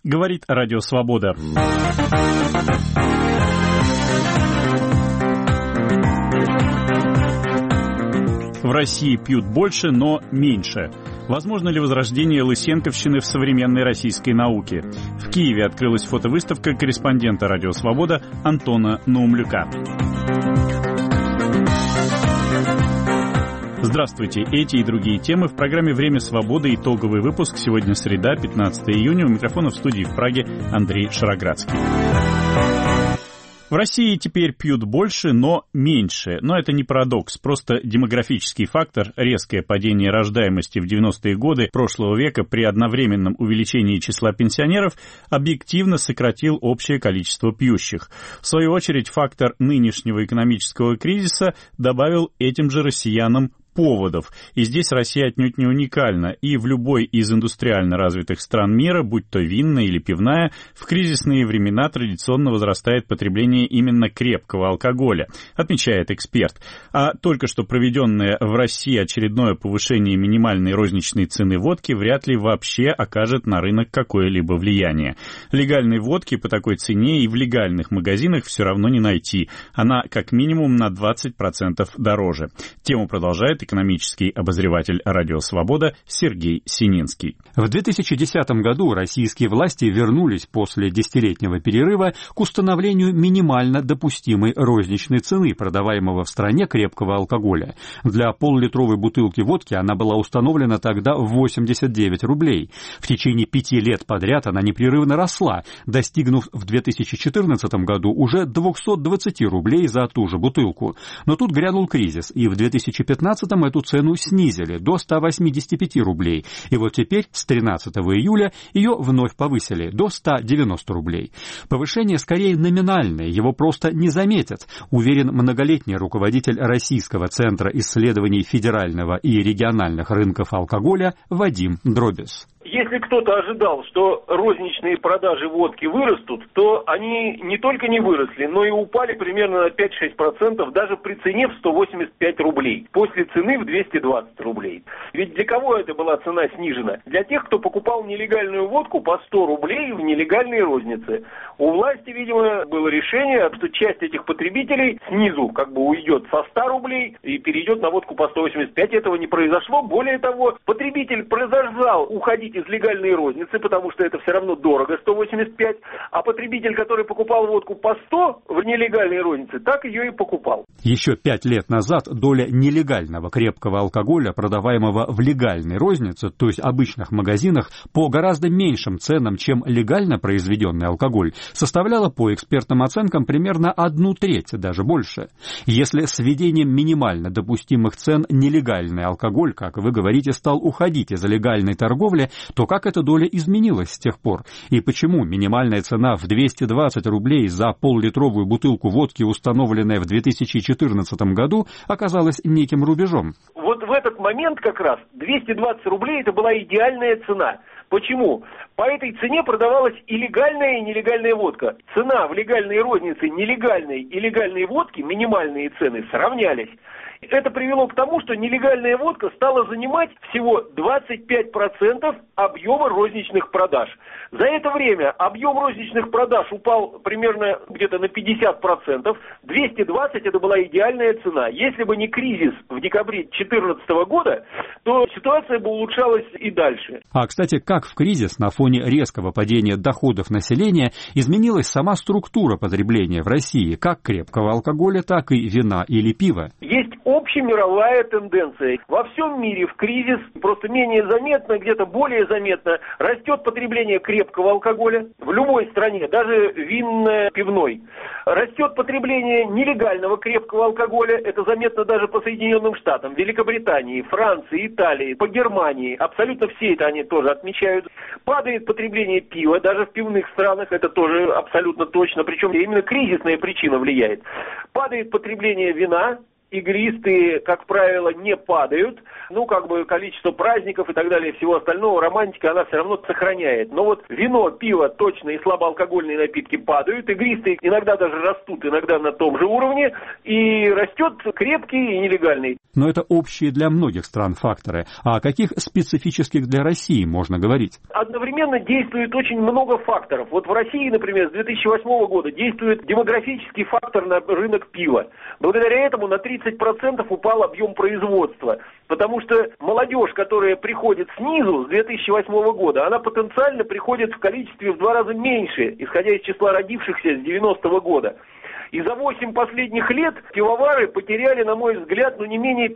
говорит Радио Свобода. В России пьют больше, но меньше. Возможно ли возрождение лысенковщины в современной российской науке? В Киеве открылась фотовыставка корреспондента «Радио Свобода» Антона Наумлюка. Здравствуйте. Эти и другие темы в программе «Время свободы». Итоговый выпуск. Сегодня среда, 15 июня. У микрофона в студии в Праге Андрей Шароградский. В России теперь пьют больше, но меньше. Но это не парадокс, просто демографический фактор. Резкое падение рождаемости в 90-е годы прошлого века при одновременном увеличении числа пенсионеров объективно сократил общее количество пьющих. В свою очередь, фактор нынешнего экономического кризиса добавил этим же россиянам поводов. И здесь Россия отнюдь не уникальна. И в любой из индустриально развитых стран мира, будь то винная или пивная, в кризисные времена традиционно возрастает потребление именно крепкого алкоголя, отмечает эксперт. А только что проведенное в России очередное повышение минимальной розничной цены водки вряд ли вообще окажет на рынок какое-либо влияние. Легальной водки по такой цене и в легальных магазинах все равно не найти. Она как минимум на 20% дороже. Тему продолжает экономический обозреватель «Радио Свобода» Сергей Сининский. В 2010 году российские власти вернулись после десятилетнего перерыва к установлению минимально допустимой розничной цены продаваемого в стране крепкого алкоголя. Для полулитровой бутылки водки она была установлена тогда в 89 рублей. В течение 5 лет подряд она непрерывно росла, достигнув в 2014 году уже 220 рублей за ту же бутылку. Но тут грянул кризис, и в 2015 эту цену снизили до 185 рублей. И вот теперь, с 13 июля, ее вновь повысили до 190 рублей. Повышение скорее номинальное, его просто не заметят, уверен многолетний руководитель Российского центра исследований федерального и региональных рынков алкоголя Вадим Дробис. Если кто-то ожидал, что розничные продажи водки вырастут, то они не только не выросли, но и упали примерно на 5-6%, даже при цене в 185 рублей, после цены в 220 рублей. Ведь для кого это была цена снижена? Для тех, кто покупал нелегальную водку по 100 рублей в нелегальной рознице. У власти, видимо, было решение, что часть этих потребителей снизу уйдет со 100 рублей и перейдет на водку по 185. Этого не произошло. Более того, потребитель продолжал уходить из легальной розницы, потому что это все равно дорого, 185, а потребитель, который покупал водку по 100 в нелегальной рознице, так ее и покупал. Еще 5 лет назад доля нелегального крепкого алкоголя, продаваемого в легальной рознице, то есть обычных магазинах, по гораздо меньшим ценам, чем легально произведенный алкоголь, составляла по экспертным оценкам примерно 1/3, даже больше. Если с введением минимально допустимых цен нелегальный алкоголь, как вы говорите, стал уходить из легальной торговли, то как эта доля изменилась с тех пор? И почему минимальная цена в 220 рублей за пол-литровую бутылку водки, установленная в 2014 году, оказалась неким рубежом? Вот в этот момент как раз 220 рублей это была идеальная цена. Почему? По этой цене продавалась и легальная, и нелегальная водка. Цена в легальной рознице нелегальной и легальной водки, минимальные цены, сравнялись. Это привело к тому, что нелегальная водка стала занимать всего 25% объема розничных продаж. За это время объем розничных продаж упал примерно где-то на 50%. 220 это была идеальная цена. Если бы не кризис в декабре 2014 года, то ситуация бы улучшалась и дальше. А, кстати, как в кризис на фоне резкого падения доходов населения изменилась сама структура потребления в России, как крепкого алкоголя, так и вина или пива? Есть общемировая тенденция. Во всем мире в кризис просто менее заметно, где-то более заметно растет потребление крепкого алкоголя в любой стране, даже винной, пивной. Растет потребление нелегального крепкого алкоголя, это заметно даже по Соединенным Штатам, Великобритании, Франции, Италии, по Германии. Абсолютно все это они тоже отмечают. Падает потребление пива, даже в пивных странах, это тоже абсолютно точно, причем именно кризисная причина влияет. Падает потребление вина. игристые, как правило, не падают. Количество праздников и так далее, всего остального, романтика, она все равно сохраняет. Но вот вино, пиво точно и слабоалкогольные напитки падают. Игристые иногда даже растут, иногда на том же уровне. И растет крепкий и нелегальный. Но это общие для многих стран факторы. А о каких специфических для России можно говорить? Одновременно действует очень много факторов. Вот в России, например, с 2008 года действует демографический фактор на рынок пива. Благодаря этому на 30% упал объем производства. Потому что молодежь, которая приходит снизу с 2008 года, она потенциально приходит в количестве в 2 раза меньше, исходя из числа родившихся с 90-го года. И за 8 последних лет пивовары потеряли, на мой взгляд, не менее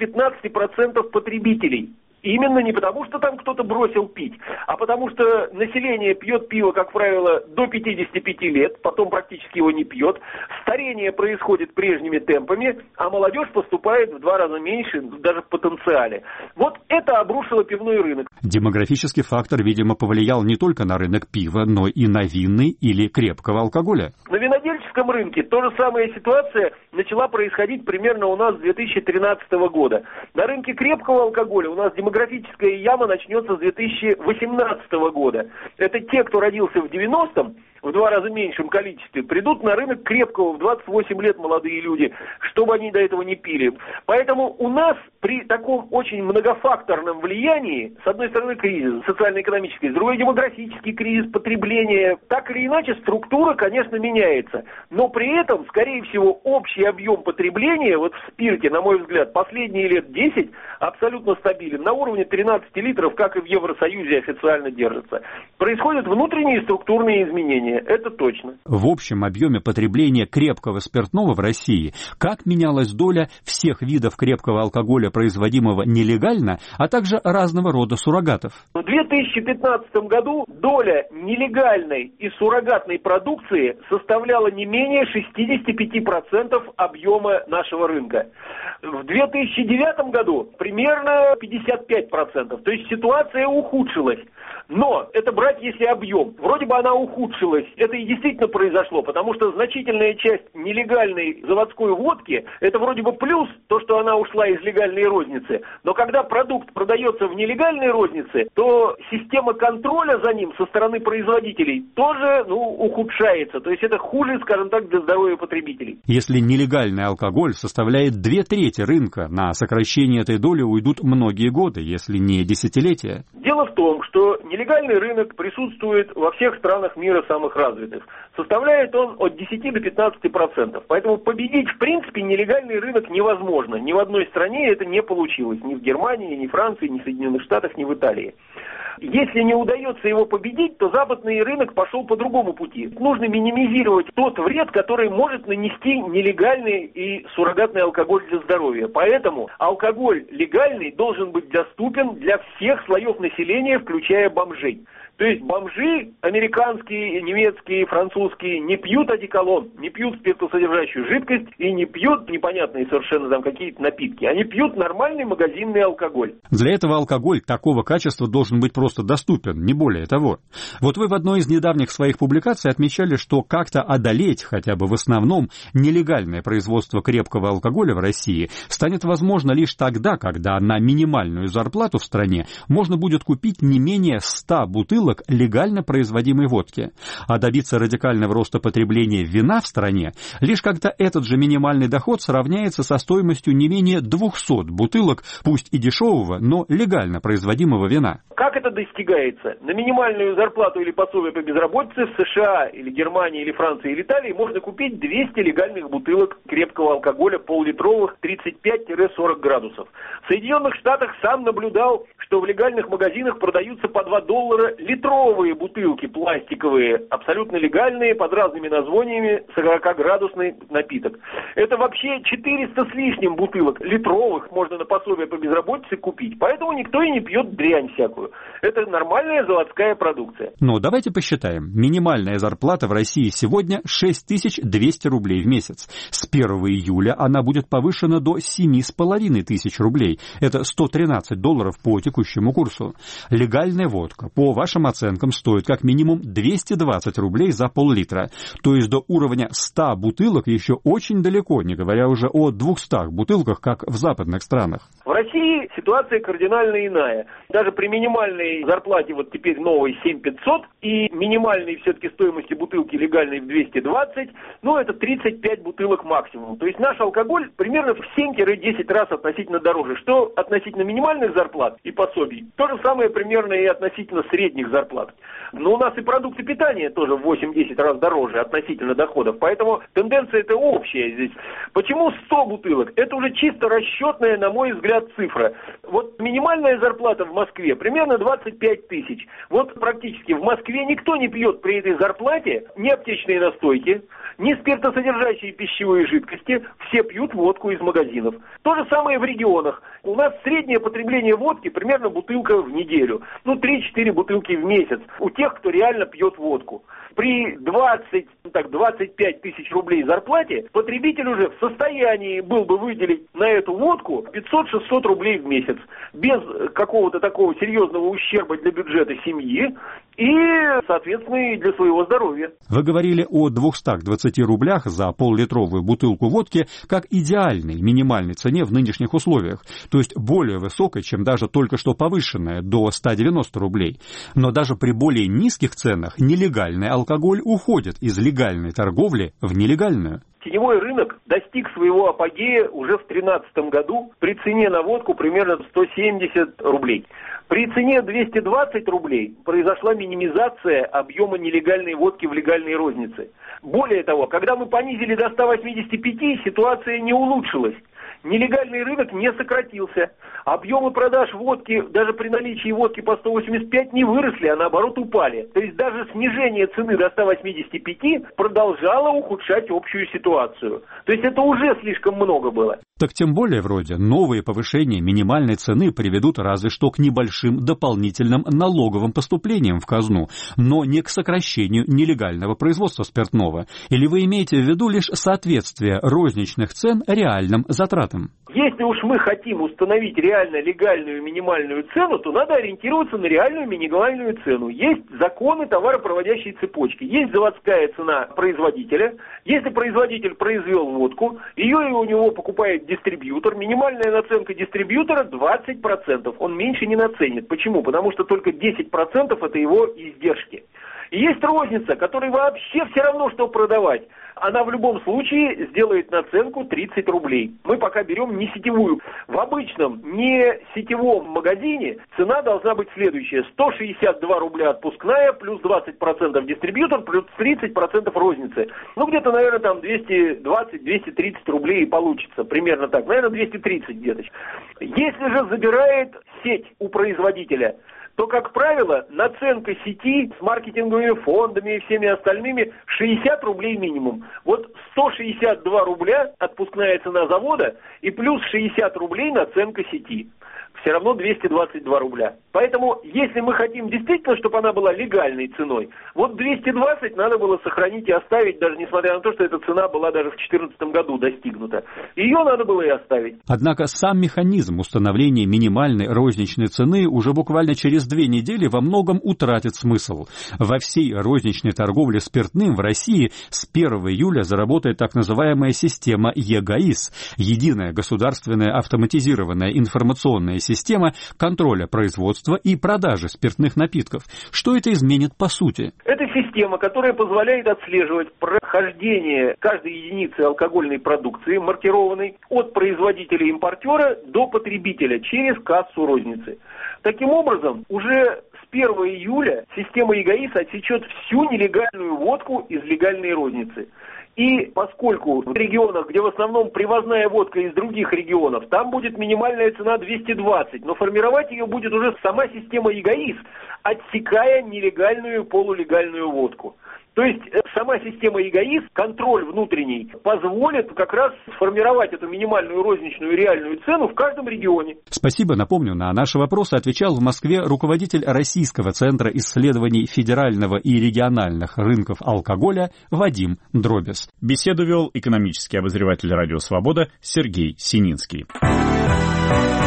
15% потребителей. Именно не потому, что там кто-то бросил пить, а потому что население пьет пиво, как правило, до 55 лет, потом практически его не пьет. Старение происходит прежними темпами, а молодежь поступает в 2 раза меньше, даже в потенциале. Вот это обрушило пивной рынок. Демографический фактор, видимо, повлиял не только на рынок пива, но и на винный или крепкого алкоголя. На винодельческом рынке та же самая ситуация начала происходить примерно у нас с 2013 года. На рынке крепкого алкоголя у нас демографическая яма начнется с 2018 года. Это те, кто родился в 90-м, в 2 раза меньшем количестве, придут на рынок крепкого в 28 лет молодые люди, чтобы они до этого не пили. Поэтому у нас при таком очень многофакторном влиянии, с одной стороны кризис социально-экономический, с другой демографический кризис, потребления, так или иначе структура, конечно, меняется. Но при этом, скорее всего, общий объем потребления вот в спирте, на мой взгляд, последние лет 10 абсолютно стабилен. На уровне 13 литров, как и в Евросоюзе официально держится. Происходят внутренние структурные изменения. Это точно. В общем объеме потребления крепкого спиртного в России как менялась доля всех видов крепкого алкоголя, производимого нелегально, а также разного рода суррогатов? В 2015 году доля нелегальной и суррогатной продукции составляла не менее 65% объема нашего рынка. В 2009 году примерно 55%. То есть ситуация ухудшилась. Но это брать, если объем. Вроде бы она ухудшилась. Это и действительно произошло, потому что значительная часть нелегальной заводской водки, это вроде бы плюс, то, что она ушла из легальной розницы. Но когда продукт продается в нелегальной рознице, то система контроля за ним со стороны производителей тоже, ухудшается. То есть это хуже, скажем так, для здоровья потребителей. Если нелегальный алкоголь составляет 2/3 рынка, на сокращение этой доли уйдут многие годы, если не десятилетия. Дело в том, что нелегальный рынок присутствует во всех странах мира самых развитых. Составляет он от 10 до 15%. Поэтому победить, в принципе, нелегальный рынок невозможно. Ни в одной стране это не получилось. Ни в Германии, ни в Франции, ни в Соединенных Штатах, ни в Италии. Если не удается его победить, то западный рынок пошел по другому пути. Нужно минимизировать тот вред, который может нанести нелегальный и суррогатный алкоголь для здоровья. Поэтому алкоголь легальный должен быть доступен для всех слоев населения, включая бомжей. То есть бомжи американские, немецкие, французские не пьют одеколон, не пьют спиртосодержащую жидкость и не пьют непонятные совершенно там какие-то напитки. Они пьют нормальный магазинный алкоголь. Для этого алкоголь такого качества должен быть просто доступен, не более того. Вот вы в одной из недавних своих публикаций отмечали, что как-то одолеть хотя бы в основном нелегальное производство крепкого алкоголя в России станет возможно лишь тогда, когда на минимальную зарплату в стране можно будет купить не менее 100 бутылок легально производимой водки. А добиться радикального роста потребления вина в стране лишь когда этот же минимальный доход сравняется со стоимостью не менее 200 бутылок, пусть и дешевого, но легально производимого вина. Как это достигается? На минимальную зарплату или пособие по безработице в США, или Германии, или Франции, или Италии можно купить 200 легальных бутылок крепкого алкоголя пол-литровых 35-40 градусов. В Соединенных Штатах сам наблюдал, что в легальных магазинах продаются по $2 литровые бутылки пластиковые, абсолютно легальные, под разными названиями, 40-градусный напиток. Это вообще 400 с лишним бутылок литровых можно на пособие по безработице купить. Поэтому никто и не пьет дрянь всякую. Это нормальная заводская продукция. Но давайте посчитаем. Минимальная зарплата в России сегодня 6200 рублей в месяц. С 1 июля она будет повышена до 7500 рублей. Это $113 по текущему курсу. Легальная водка, по вашим оценкам, стоит как минимум 220 рублей за пол-литра. То есть до уровня 100 бутылок еще очень далеко, не говоря уже о 200 бутылках, как в западных странах. В России ситуация кардинально иная. Даже при минимальной зарплате, вот теперь новой 7500, и минимальной все-таки стоимости бутылки легальной в 220, это 35 бутылок максимум. То есть наш алкоголь примерно в 7-10 раз относительно дороже. Что относительно минимальных зарплат и пособий, то же самое примерно и относительно средних зарплат. Но у нас и продукты питания тоже в 8-10 раз дороже относительно доходов. Поэтому тенденция это общая здесь. Почему 100 бутылок? Это уже чисто расчетная, на мой взгляд, цифра. Вот минимальная зарплата в Москве примерно 25 тысяч. Вот практически в Москве никто не пьет при этой зарплате ни аптечные настойки, ни спиртосодержащие пищевые жидкости. Все пьют водку из магазинов. То же самое в регионах. У нас среднее потребление водки примерно бутылка в неделю. 3-4 бутылки в месяц у тех, кто реально пьет водку. При 25 тысяч рублей зарплате потребитель уже в состоянии был бы выделить на эту водку 500-600 рублей в месяц. Без какого-то такого серьезного ущерба для бюджета семьи и, соответственно, и для своего здоровья. Вы говорили о 220 рублях за пол-литровую бутылку водки как идеальной минимальной цене в нынешних условиях, то есть более высокой, чем даже только что повышенная до 190 рублей. Но даже при более низких ценах нелегальный алкоголь уходит из легальной торговли в нелегальную. Теневой рынок достиг своего апогея уже в 2013 году при цене на водку примерно 170 рублей. При цене 220 рублей произошла минимизация объема нелегальной водки в легальной рознице. Более того, когда мы понизили до 185, ситуация не улучшилась. Нелегальный рынок не сократился. Объемы продаж водки даже при наличии водки по 185 не выросли, а наоборот упали. То есть даже снижение цены до 185 продолжало ухудшать общую ситуацию. То есть это уже слишком много было. Так тем более вроде новые повышения минимальной цены приведут разве что к небольшим дополнительным налоговым поступлениям в казну, но не к сокращению нелегального производства спиртного. Или вы имеете в виду лишь соответствие розничных цен реальным затратам? Если уж мы хотим установить реально легальную минимальную цену, то надо ориентироваться на реальную минимальную цену. Есть законы товаропроводящей цепочки, есть заводская цена производителя. Если производитель произвел водку, ее у него покупает дистрибьютор, минимальная наценка дистрибьютора 20%. Он меньше не наценит. Почему? Потому что только 10% это его издержки. И есть розница, которой вообще все равно, что продавать. Она в любом случае сделает наценку 30 рублей. Мы пока берем не сетевую. В обычном, не сетевом магазине цена должна быть следующая. 162 рубля отпускная, плюс 20% дистрибьютор, плюс 30% розницы. Где-то, наверное, там 220-230 рублей и получится. Примерно так. Наверное, 230 где-то. Если же забирает сеть у производителя, то, как правило, наценка сети с маркетинговыми фондами и всеми остальными 60 рублей минимум. Вот 162 рубля отпускная цена завода и плюс 60 рублей наценка сети. Все равно 222 рубля. Поэтому, если мы хотим действительно, чтобы она была легальной ценой, вот 220 надо было сохранить и оставить, даже несмотря на то, что эта цена была даже в 2014 году достигнута. Ее надо было и оставить. Однако сам механизм установления минимальной розничной цены уже буквально через 2 недели во многом утратит смысл. Во всей розничной торговле спиртным в России с 1 июля заработает так называемая система ЕГАИС – Единая государственная автоматизированная информационная система контроля производства и продажи спиртных напитков. Что это изменит по сути? Это система, которая позволяет отслеживать прохождение каждой единицы алкогольной продукции, маркированной, от производителя-импортера до потребителя через кассу розницы. Таким образом, уже с 1 июля система ЕГАИС отсечет всю нелегальную водку из легальной розницы. И поскольку в регионах, где в основном привозная водка из других регионов, там будет минимальная цена 220, но формировать ее будет уже сама система ЕГАИС, отсекая нелегальную и полулегальную водку. То есть сама система ЕГАИС, контроль внутренний, позволит как раз сформировать эту минимальную розничную реальную цену в каждом регионе. Спасибо. Напомню, на наши вопросы отвечал в Москве руководитель Российского центра исследований федерального и региональных рынков алкоголя Вадим Дробис. Беседу вел экономический обозреватель «Радио Свобода» Сергей Сининский.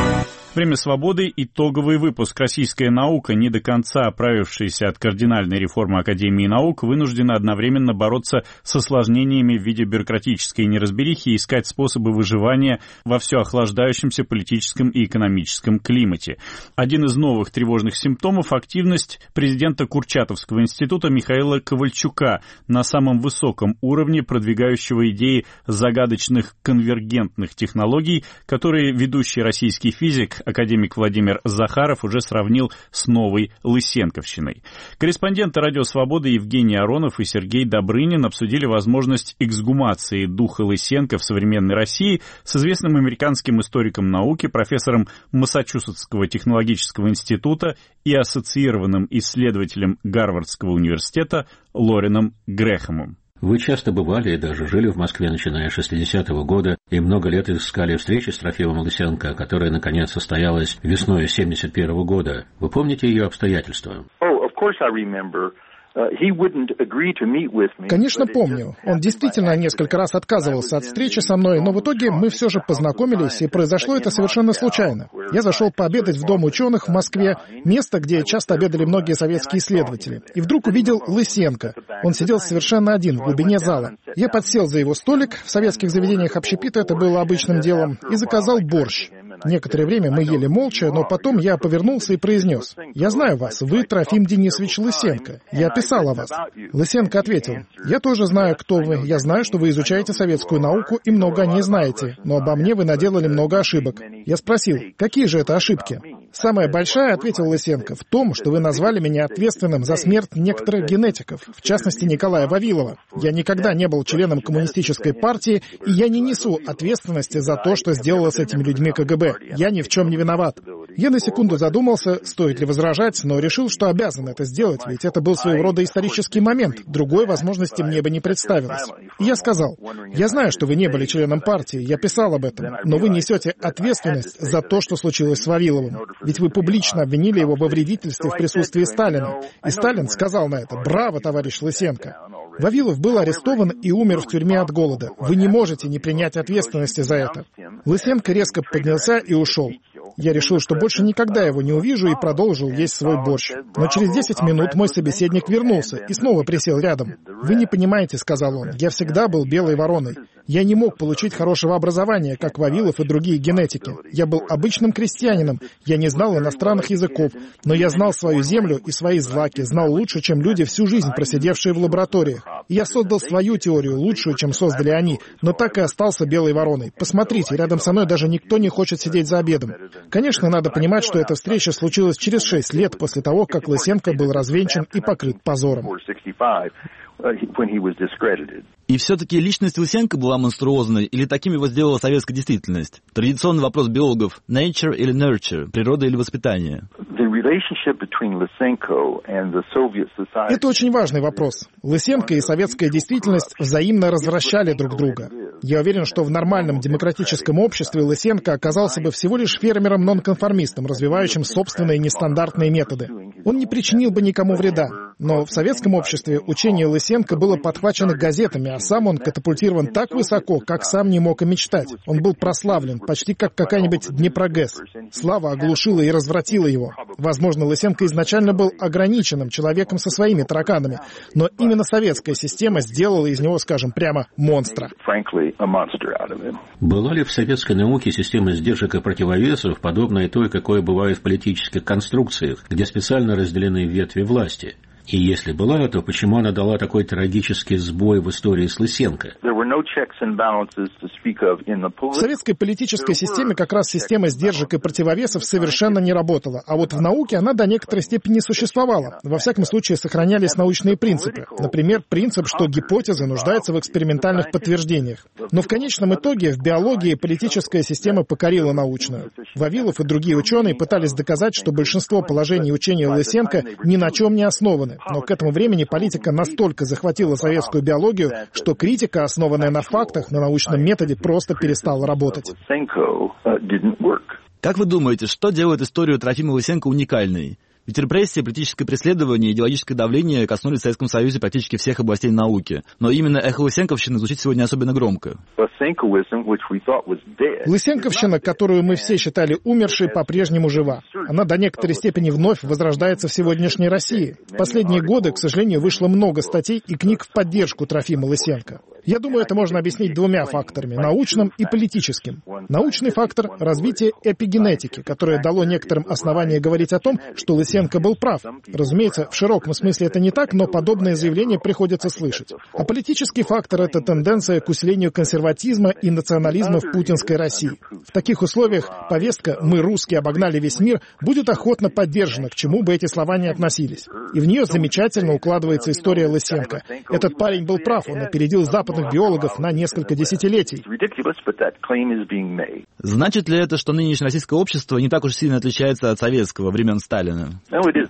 Время свободы. Итоговый выпуск. Российская наука, не до конца оправившаяся от кардинальной реформы Академии наук, вынуждена одновременно бороться с осложнениями в виде бюрократической неразберихи и искать способы выживания во все охлаждающемся политическом и экономическом климате. Один из новых тревожных симптомов – активность президента Курчатовского института Михаила Ковальчука на самом высоком уровне, продвигающего идеи загадочных конвергентных технологий, которые ведущий российский физик академик Владимир Захаров уже сравнил с новой лысенковщиной. Корреспонденты «Радио Свобода» Евгений Аронов и Сергей Добрынин обсудили возможность эксгумации духа Лысенко в современной России с известным американским историком науки, профессором Массачусетского технологического института и ассоциированным исследователем Гарвардского университета Лореном Грэхэмом. Вы часто бывали и даже жили в Москве, начиная с 60-го года, и много лет искали встречи с Трофимом Лысенко, которая, наконец, состоялась весной 71-го года. Вы помните ее обстоятельства? Конечно, помню. Он действительно несколько раз отказывался от встречи со мной, но в итоге мы все же познакомились, и произошло это совершенно случайно. Я зашел пообедать в Дом ученых в Москве, место, где часто обедали многие советские исследователи, и вдруг увидел Лысенко. Он сидел совершенно один в глубине зала. Я подсел за его столик, в советских заведениях общепита это было обычным делом, и заказал борщ. Некоторое время мы ели молча, но потом я повернулся и произнес: «Я знаю вас, вы Трофим Денисович Лысенко. Я писал о вас». Лысенко ответил: «Я тоже знаю, кто вы. Я знаю, что вы изучаете советскую науку и много о ней знаете, но обо мне вы наделали много ошибок». Я спросил: «Какие же это ошибки?» «Самая большая, — ответил Лысенко, — в том, что вы назвали меня ответственным за смерть некоторых генетиков, в частности Николая Вавилова. Я никогда не был членом коммунистической партии, и я не несу ответственности за то, что сделала с этими людьми КГБ. Я ни в чем не виноват». Я на секунду задумался, стоит ли возражать, но решил, что обязан это сделать, ведь это был своего рода исторический момент. Другой возможности мне бы не представилось. И я сказал: «Я знаю, что вы не были членом партии, я писал об этом, но вы несете ответственность за то, что случилось с Вавиловым. Ведь вы публично обвинили его во вредительстве в присутствии Сталина. И Сталин сказал на это: браво, товарищ Лысенко. Вавилов был арестован и умер в тюрьме от голода. Вы не можете не принять ответственности за это». Лысенко резко поднялся и ушел. Я решил, что больше никогда его не увижу, и продолжил есть свой борщ. Но через 10 минут мой собеседник вернулся и снова присел рядом. «Вы не понимаете, — сказал он, — я всегда был белой вороной. Я не мог получить хорошего образования, как Вавилов и другие генетики. Я был обычным крестьянином, я не знал иностранных языков, но я знал свою землю и свои злаки, знал лучше, чем люди, всю жизнь просидевшие в лабораториях. И я создал свою теорию, лучшую, чем создали они, но так и остался белой вороной. Посмотрите, рядом со мной даже никто не хочет сидеть за обедом». Конечно, надо понимать, что эта встреча случилась через 6 лет после того, как Лысенко был развенчан и покрыт позором. И все-таки личность Лысенко была монструозной, или таким его сделала советская действительность? Традиционный вопрос биологов: nature или nurture, природа или воспитание? Это очень важный вопрос. Лысенко и советская действительность взаимно развращали друг друга. Я уверен, что в нормальном демократическом обществе Лысенко оказался бы всего лишь фермером-нонконформистом, развивающим собственные нестандартные методы. Он не причинил бы никому вреда. Но в советском обществе учение Лысенко было подхвачено газетами, а сам он катапультирован так высоко, как сам не мог и мечтать. Он был прославлен, почти как какая-нибудь Днепрогэс. Слава оглушила и развратила его. Возможно, Лысенко изначально был ограниченным человеком со своими тараканами, но именно советская система сделала из него, скажем прямо, монстра. Была ли в советской науке система сдержек и противовесов, подобная той, какой бывает в политических конструкциях, где специально разделены ветви власти? И если была, то почему она дала такой трагический сбой в истории с Лысенко? В советской политической системе как раз система сдержек и противовесов совершенно не работала, а вот в науке она до некоторой степени существовала. Во всяком случае, сохранялись научные принципы. Например, принцип, что гипотеза нуждается в экспериментальных подтверждениях. Но в конечном итоге в биологии политическая система покорила научную. Вавилов и другие ученые пытались доказать, что большинство положений учения Лысенко ни на чем не основаны. Но к этому времени политика настолько захватила советскую биологию, что критика, основанная на фактах, на научном методе, просто перестала работать. Как вы думаете, что делает историю Трофима Лысенко уникальной? Ведь репрессии, политическое преследование и идеологическое давление коснулись в Советском Союзе практически всех областей науки. Но именно эхо лысенковщины звучит сегодня особенно громко. Лысенковщина, которую мы все считали умершей, по-прежнему жива. Она до некоторой степени вновь возрождается в сегодняшней России. В последние годы, к сожалению, вышло много статей и книг в поддержку Трофима Лысенко. Я думаю, это можно объяснить двумя факторами – научным и политическим. Научный фактор – развитие эпигенетики, которое дало некоторым основания говорить о том, что Лысенко был прав. Разумеется, в широком смысле это не так, но подобные заявления приходится слышать. А политический фактор – это тенденция к усилению консерватизма и национализма в путинской России. В таких условиях повестка «мы, русские, обогнали весь мир» будет охотно поддержана, к чему бы эти слова ни относились. И в нее замечательно укладывается история Лысенко. Этот парень был прав, он опередил западных биологов на несколько десятилетий. Значит ли это, что нынешнее российское общество не так уж сильно отличается от советского времен Сталина?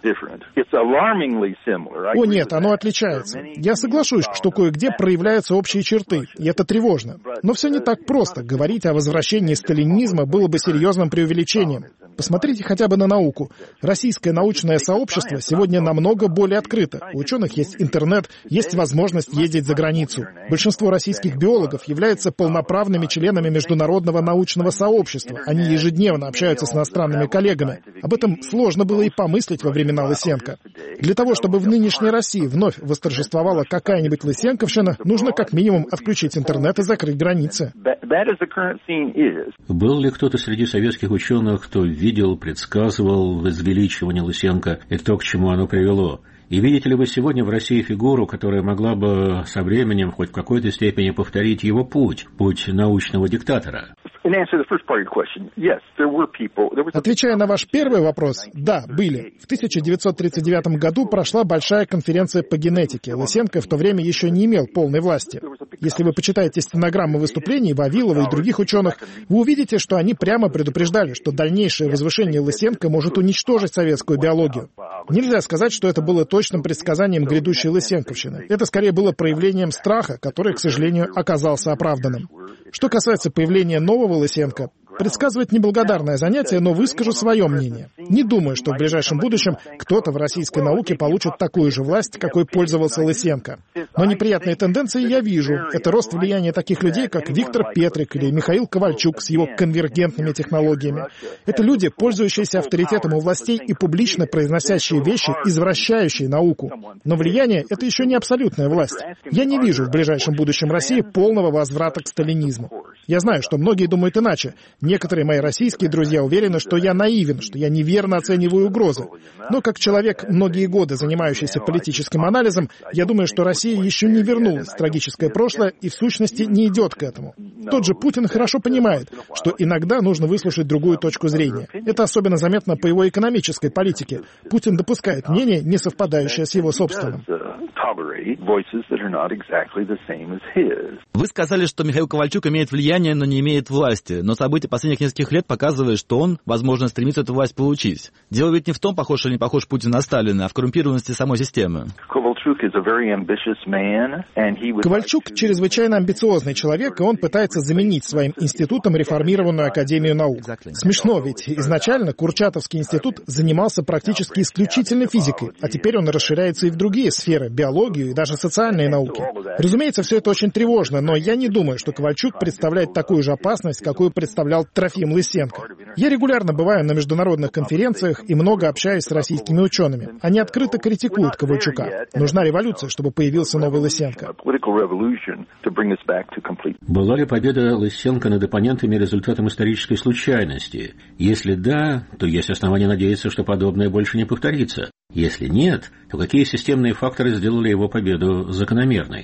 О нет, оно отличается. Я соглашусь, что кое-где проявляются общие черты, и это тревожно. Но все не так просто. Говорить о возвращении сталинизма было бы серьезным преувеличением. Посмотрите хотя бы на науку. Российское научное сообщество сегодня намного более открыто. У ученых есть интернет, есть возможность ездить за границу. Большинство российских биологов являются полноправными членами международного научного сообщества. Они ежедневно общаются с иностранными коллегами. Об этом сложно было и помыслить во времена Лысенко. Для того, чтобы в нынешней России вновь восторжествовала какая-нибудь Лысенковщина, нужно как минимум отключить интернет и закрыть границы. Был ли кто-то среди советских ученых, кто видел, предсказывал возвеличивание Лысенко и то, к чему оно привело? И видите ли вы сегодня в России фигуру, которая могла бы со временем хоть в какой-то степени повторить его путь научного диктатора? Отвечая на ваш первый вопрос, да, были. В 1939 году прошла большая конференция по генетике. Лысенко в то время еще не имел полной власти. Если вы почитаете стенограммы выступлений Вавилова и других ученых, вы увидите, что они прямо предупреждали, что дальнейшее возвышение Лысенко может уничтожить советскую биологию. Нельзя сказать, что это было точным предсказанием грядущей Лысенковщины. Это скорее было проявлением страха, который, к сожалению, оказался оправданным. Что касается появления нового Лысенко, предсказывать неблагодарное занятие, но выскажу свое мнение. Не думаю, что в ближайшем будущем кто-то в российской науке получит такую же власть, какой пользовался Лысенко. Но неприятные тенденции я вижу. Это рост влияния таких людей, как Виктор Петрик или Михаил Ковальчук с его конвергентными технологиями. Это люди, пользующиеся авторитетом у властей и публично произносящие вещи, извращающие науку. Но влияние — это еще не абсолютная власть. Я не вижу в ближайшем будущем России полного возврата к сталинизму. Я знаю, что многие думают иначе. Некоторые мои российские друзья уверены, что я наивен, что я неверно оцениваю угрозы. Но как человек, многие годы занимающийся политическим анализом, я думаю, что Россия еще не вернулась в трагическое прошлое и в сущности не идет к этому. Тот же Путин хорошо понимает, что иногда нужно выслушать другую точку зрения. Это особенно заметно по его экономической политике. Путин допускает мнение, не совпадающее с его собственным. Вы сказали, что Михаил Ковальчук имеет влияние, но не имеет власти. Но события последних нескольких лет показывают, что он, возможно, стремится эту власть получить. Дело ведь не в том, похож или не похож Путин на Сталина, а в коррумпированности самой системы. Ковальчук чрезвычайно амбициозный человек, и он пытается заменить своим институтом реформированную Академию наук. Смешно, ведь изначально Курчатовский институт занимался практически исключительно физикой, а теперь он расширяется и в другие сферы, биологию и даже социальные науки. Разумеется, все это очень тревожно, но я не думаю, что Ковальчук представляет такую же опасность, какую представлял Трофим Лысенко. Я регулярно бываю на международных конференциях и много общаюсь с российскими учеными. Они открыто критикуют Ковальчука. Нужна революция, чтобы появился новый Лысенко. Была ли победа Лысенко над оппонентами результатом исторической случайности? Если да, то есть основания надеяться, что подобное больше не повторится. Если нет, то какие системные факторы сделали его победу закономерной?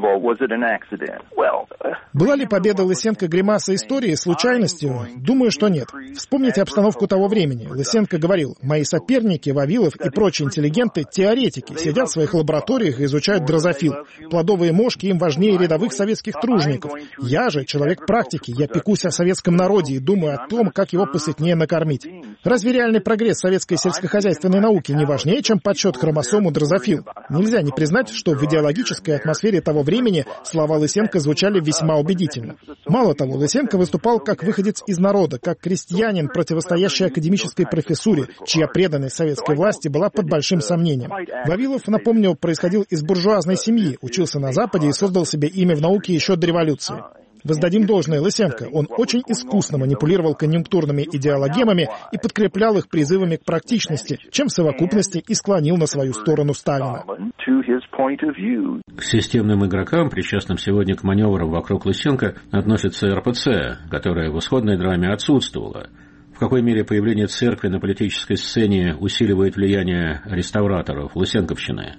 Была ли победа Лысенко гримаса истории случайностью? Думаю, что нет. Вспомните обстановку того времени. Лысенко говорил: «Мои соперники, Вавилов и прочие интеллигенты, теоретики, сидят в своих лабораториях и изучают дрозофил. Плодовые мошки им важнее рядовых советских тружеников. Я же человек практики, я пекусь о советском народе и думаю о том, как его посытнее накормить. Разве реальный прогресс советской сельскохозяйственной науки не важнее, чем подсчет хромосом у дрозофил? Нельзя не признать, что в идеологической атмосфере того того времени слова Лысенко звучали весьма убедительно. Мало того, Лысенко выступал как выходец из народа, как крестьянин, противостоящий академической профессуре, чья преданность советской власти была под большим сомнением. Вавилов, напомню, происходил из буржуазной семьи, учился на Западе и создал себе имя в науке еще до революции. Воздадим должное Лысенко. Он очень искусно манипулировал конъюнктурными идеологемами и подкреплял их призывами к практичности, чем в совокупности и склонил на свою сторону Сталина. К системным игрокам, причастным сегодня к маневрам вокруг Лысенко, относится РПЦ, которая в исходной драме отсутствовала. В какой мере появление церкви на политической сцене усиливает влияние реставраторов лысенковщины?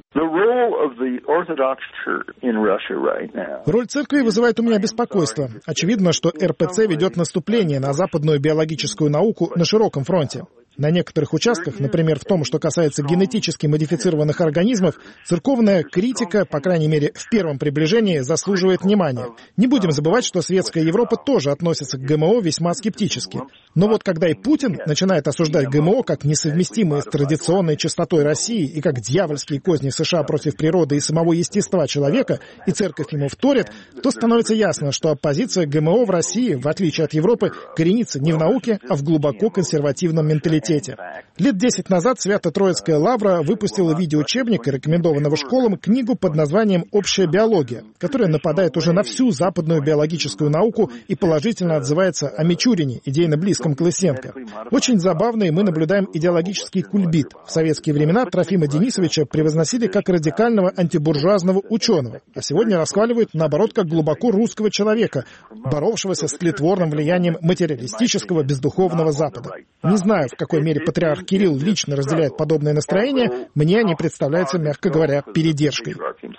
Роль церкви вызывает у меня беспокойство. Очевидно, что РПЦ ведет наступление на западную биологическую науку на широком фронте. На некоторых участках, например, в том, что касается генетически модифицированных организмов, церковная критика, по крайней мере, в первом приближении, заслуживает внимания. Не будем забывать, что светская Европа тоже относится к ГМО весьма скептически. Но вот когда и Путин начинает осуждать ГМО как несовместимые с традиционной чистотой России и как дьявольские козни США против природы и самого естества человека, и церковь ему вторит, то становится ясно, что оппозиция ГМО в России, в отличие от Европы, коренится не в науке, а в глубоко консервативном менталитете. Лет 10 назад Свято-Троицкая лавра выпустила видеоучебник, рекомендованного школам, книгу под названием «Общая биология», которая нападает уже на всю западную биологическую науку и положительно отзывается о Мичурине, идейно близком к Лысенко. Очень забавно, и мы наблюдаем идеологический кульбит. В советские времена Трофима Денисовича превозносили как радикального антибуржуазного ученого, а сегодня расхваливают, наоборот, как глубоко русского человека, боровшегося с тлетворным влиянием материалистического бездуховного Запада. Не знаю, в какой мере патриарх Кирилл лично разделяет подобное настроение, мне они представляются, мягко говоря, передержкой.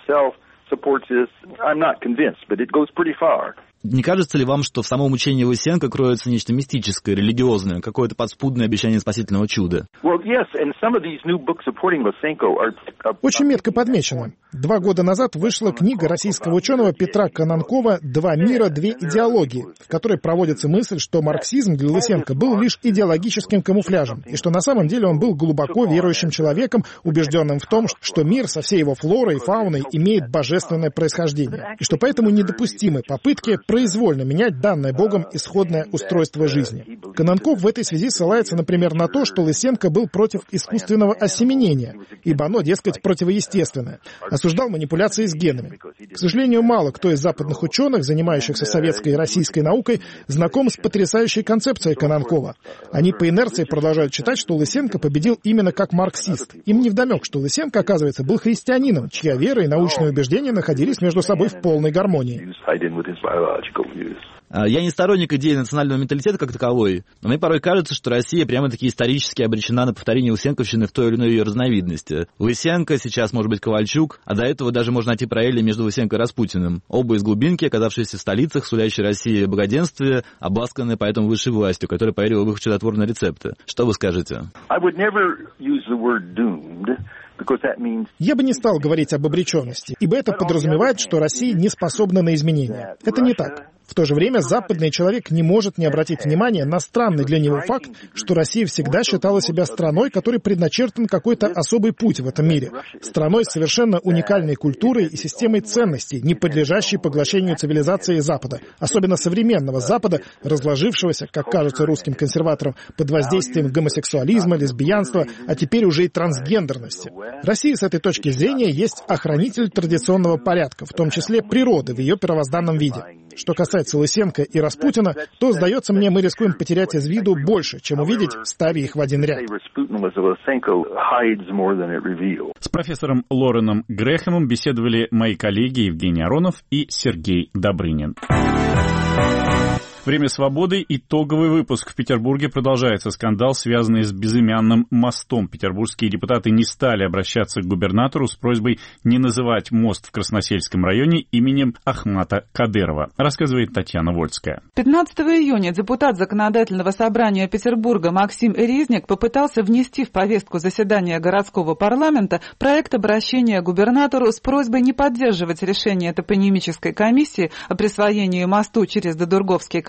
Не кажется ли вам, что в самом учении Лысенко кроется нечто мистическое, религиозное, какое-то подспудное обещание спасительного чуда? Очень метко подмечено. 2 года назад вышла книга российского ученого Петра Кононкова «Два мира, две идеологии», в которой проводится мысль, что марксизм для Лысенко был лишь идеологическим камуфляжем, и что на самом деле он был глубоко верующим человеком, убежденным в том, что мир со всей его флорой и фауной имеет божественное происхождение, и что поэтому недопустимы попытки произвольно менять данное Богом исходное устройство жизни. Кононков в этой связи ссылается, например, на то, что Лысенко был против искусственного осеменения, ибо оно, дескать, противоестественное. Осуждал манипуляции с генами. К сожалению, мало кто из западных ученых, занимающихся советской и российской наукой, знаком с потрясающей концепцией Кононкова. Они по инерции продолжают считать, что Лысенко победил именно как марксист. Им невдомек, что Лысенко, оказывается, был христианином, чья вера и научные убеждения находились между собой в полной гармонии. Я не сторонник идеи национального менталитета как таковой, но мне порой кажется, что Россия прямо-таки исторически обречена на повторение Лысенковщины в той или иной ее разновидности. Лысенко, сейчас может быть Ковальчук, а до этого даже можно найти параллели между Лысенко и Распутиным. Оба из глубинки, оказавшиеся в столицах, сулящие России благоденствие, обласканные поэтому высшей властью, которая поверила в их чудотворные рецепты. Что вы скажете? Я бы не стал говорить об обреченности, ибо это подразумевает, что Россия не способна на изменения. Это не так. В то же время западный человек не может не обратить внимания на странный для него факт, что Россия всегда считала себя страной, которой предначертан какой-то особый путь в этом мире. Страной с совершенно уникальной культурой и системой ценностей, не подлежащей поглощению цивилизации Запада, особенно современного Запада, разложившегося, как кажется русским консерваторам, под воздействием гомосексуализма, лесбиянства, а теперь уже и трансгендерности. Россия с этой точки зрения есть охранитель традиционного порядка, в том числе природы в ее первозданном виде. Что касается Лысенко и Распутина, то, сдается мне, мы рискуем потерять из виду больше, чем увидеть, ставя их в один ряд. С профессором Лореном Грэхэмом беседовали мои коллеги Евгений Аронов и Сергей Добрынин. Время свободы. Итоговый выпуск. В Петербурге продолжается скандал, связанный с безымянным мостом. Петербургские депутаты не стали обращаться к губернатору с просьбой не называть мост в Красносельском районе именем Ахмата Кадырова, рассказывает Татьяна Вольская. 15 июня депутат Законодательного собрания Петербурга Максим Резник попытался внести в повестку заседания городского парламента проект обращения к губернатору с просьбой не поддерживать решение топонимической комиссии о присвоении мосту через Додурговский канал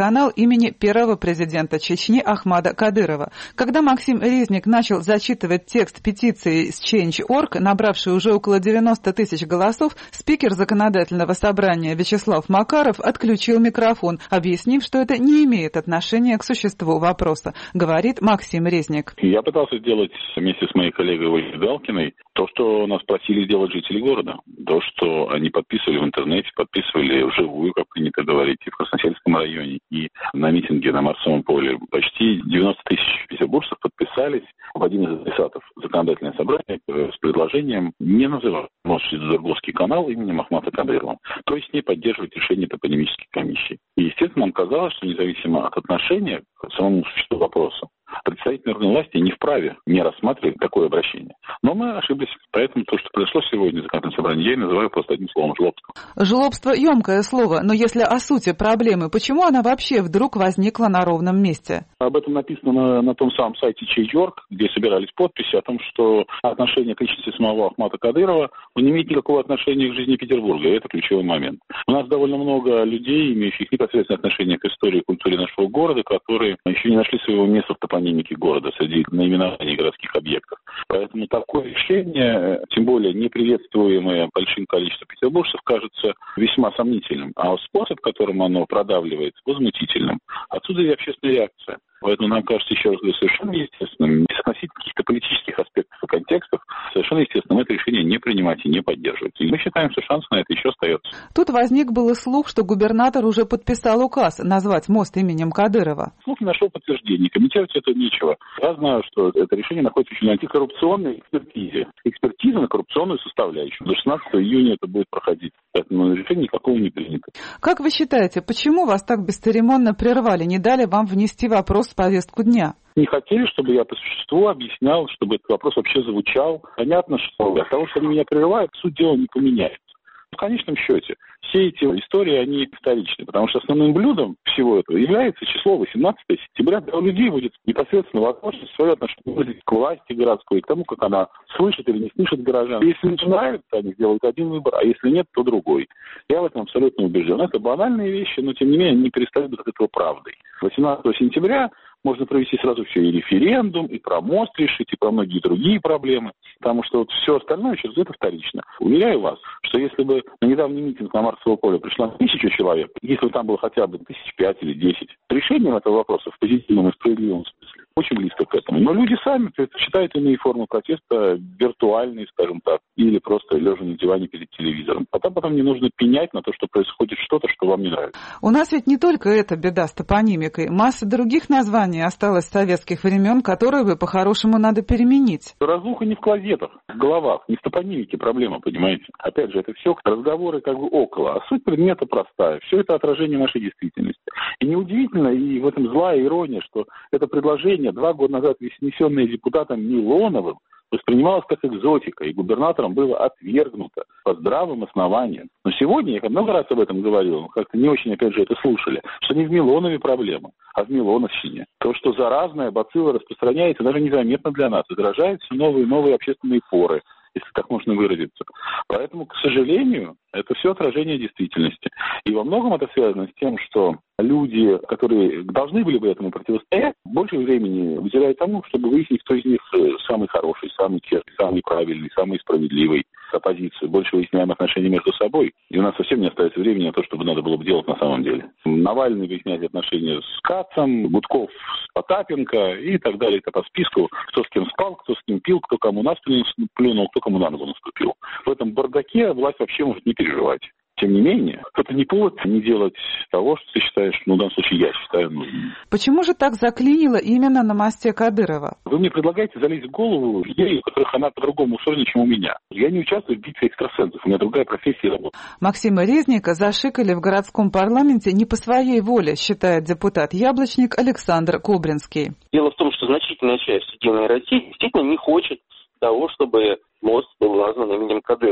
канал имени первого президента Чечни Ахмада Кадырова. Когда Максим Резник начал зачитывать текст петиции с Change.org, набравшей уже около 90 тысяч голосов, спикер законодательного собрания Вячеслав Макаров отключил микрофон, объяснив, что это не имеет отношения к существу вопроса, говорит Максим Резник. Я пытался сделать вместе с моей коллегой Ольгой Галкиной то, что нас просили сделать жители города. То, что они подписывали в интернете, подписывали вживую, как принято говорить, и в Красносельском районе, и на митинге на Марсовом поле. Почти 90 тысяч петербуржцев подписались в один из адресатов законодательное собрание с предложением не называть Мосфизорговский канал именем Ахмада Кадырова, то есть не поддерживать решение топонимической комиссии. И, естественно, нам казалось, что независимо от отношения к самому существу вопроса, представительные органы власти не вправе не рассматривать такое обращение. Но мы ошиблись. Поэтому то, что произошло сегодня в законодательном собрании, я и называю просто одним словом – жлобство. Жлобство – емкое слово, но если о сути проблемы, почему она вообще вдруг возникла на ровном месте? Об этом написано на том самом сайте Change.org, где собирались подписи о том, что отношение к личности самого Ахмада Кадырова не имеет никакого отношения к жизни Петербурга, и это ключевой момент. У нас довольно много людей, имеющих непосредственное отношение к истории и культуре нашего города, которые еще не нашли своего места в топонимике города среди наименований городских объектов. Поэтому такое решение, тем более не приветствуемое большим количеством петербуржцев, кажется весьма сомнительным, а способ, которым оно продавливает, возмутительным. Отсюда и общественная реакция. Поэтому нам кажется, еще раз говорю, совершенно естественным, без относительно каких-то политических аспектов и контекстов, совершенно естественным это решение не принимать и не поддерживать. И мы считаем, что шанс на это еще остается. Тут возник был слух, что губернатор уже подписал указ назвать мост именем Кадырова. Слух не нашел подтверждения, комментировать это нечего. Я знаю, что это решение находится еще на антикоррупционной экспертизе. Экспертиза на коррупционную составляющую. До 16 июня это будет проходить. Поэтому решения никакого не принято. Как вы считаете, почему вас так бесцеремонно прервали, не дали вам внести вопрос в повестку дня? Не хотели, чтобы я по существу объяснял, чтобы этот вопрос вообще звучал. Понятно, что от того, что они меня прерывают, суть дела не поменяется. В конечном счете, все эти истории, они вторичны, потому что основным блюдом всего этого является число 18 сентября. У людей будет непосредственно возможность свое отношение выразить к власти городской, к тому, как она слышит или не слышит горожан. Если им нравится, они сделают один выбор, а если нет, то другой. Я в этом абсолютно убежден. Это банальные вещи, но тем не менее они перестают быть от этого правдой. 18 сентября можно провести сразу все, и референдум, и про мост решить, и про многие другие проблемы. Потому что вот все остальное через это вторично. Уверяю вас, что если бы на недавний митинг на Марсово поле пришла 1000 человек, если бы там было хотя бы 5 или 10, решением этого вопроса в позитивном и справедливом смысле очень близко к этому. Но люди сами предпочитают иные формы протеста, виртуальные, скажем так, или просто лежа на диване перед телевизором. А потом не нужно пенять на то, что происходит что-то, что вам не нравится. У нас ведь не только эта беда с топонимикой. Масса других названий осталось с советских времен, которые бы по-хорошему надо переменить. Разруха не в клозетах, в головах, не в топонимике проблема, понимаете? Опять же, это все разговоры как бы около, а суть предмета простая. Все это отражение нашей действительности. И неудивительно, и в этом злая ирония, что это предложение, 2 года назад внесенное депутатом Милоновым, воспринималось как экзотика, и губернатором было отвергнуто по здравым основаниям. Но сегодня, я много раз об этом говорил, но как-то не очень, опять же, это слушали, что не в Милонове проблема, а в Милоновщине. То, что заразная бацилла распространяется, даже незаметно для нас, и заражает все новые и новые общественные поры, если так можно выразиться. Поэтому, к сожалению, это все отражение действительности. И во многом это связано с тем, что люди, которые должны были бы этому противостоять, больше времени уделяют тому, чтобы выяснить, кто из них самый хороший, самый честный, самый правильный, самый справедливый с оппозицией. Больше выясняем отношения между собой. И у нас совсем не остается времени на то, чтобы надо было бы делать на самом деле. Навальный выясняет отношения с Кацем, Гудков с Потапенко и так далее. Это по списку, кто с кем спал, кто с кем пил, кто кому на спину плюнул, кто кому на ногу наступил. В этом бардаке власть вообще может не переживать. Тем не менее, это не повод не делать того, что ты считаешь, в данном случае я считаю нужным. Почему же так заклинило именно на мосте Кадырова? Вы мне предлагаете залезть в голову людей, у которых она по-другому устроена, чем у меня. Я не участвую в битве экстрасенсов, у меня другая профессия и работа. Максима Резника зашикали в городском парламенте не по своей воле, считает депутат Яблочник Александр Кобринский. Дело в том, что значительная часть «Единой России» действительно не хочет того, чтобы мост был назван именем Кадырова.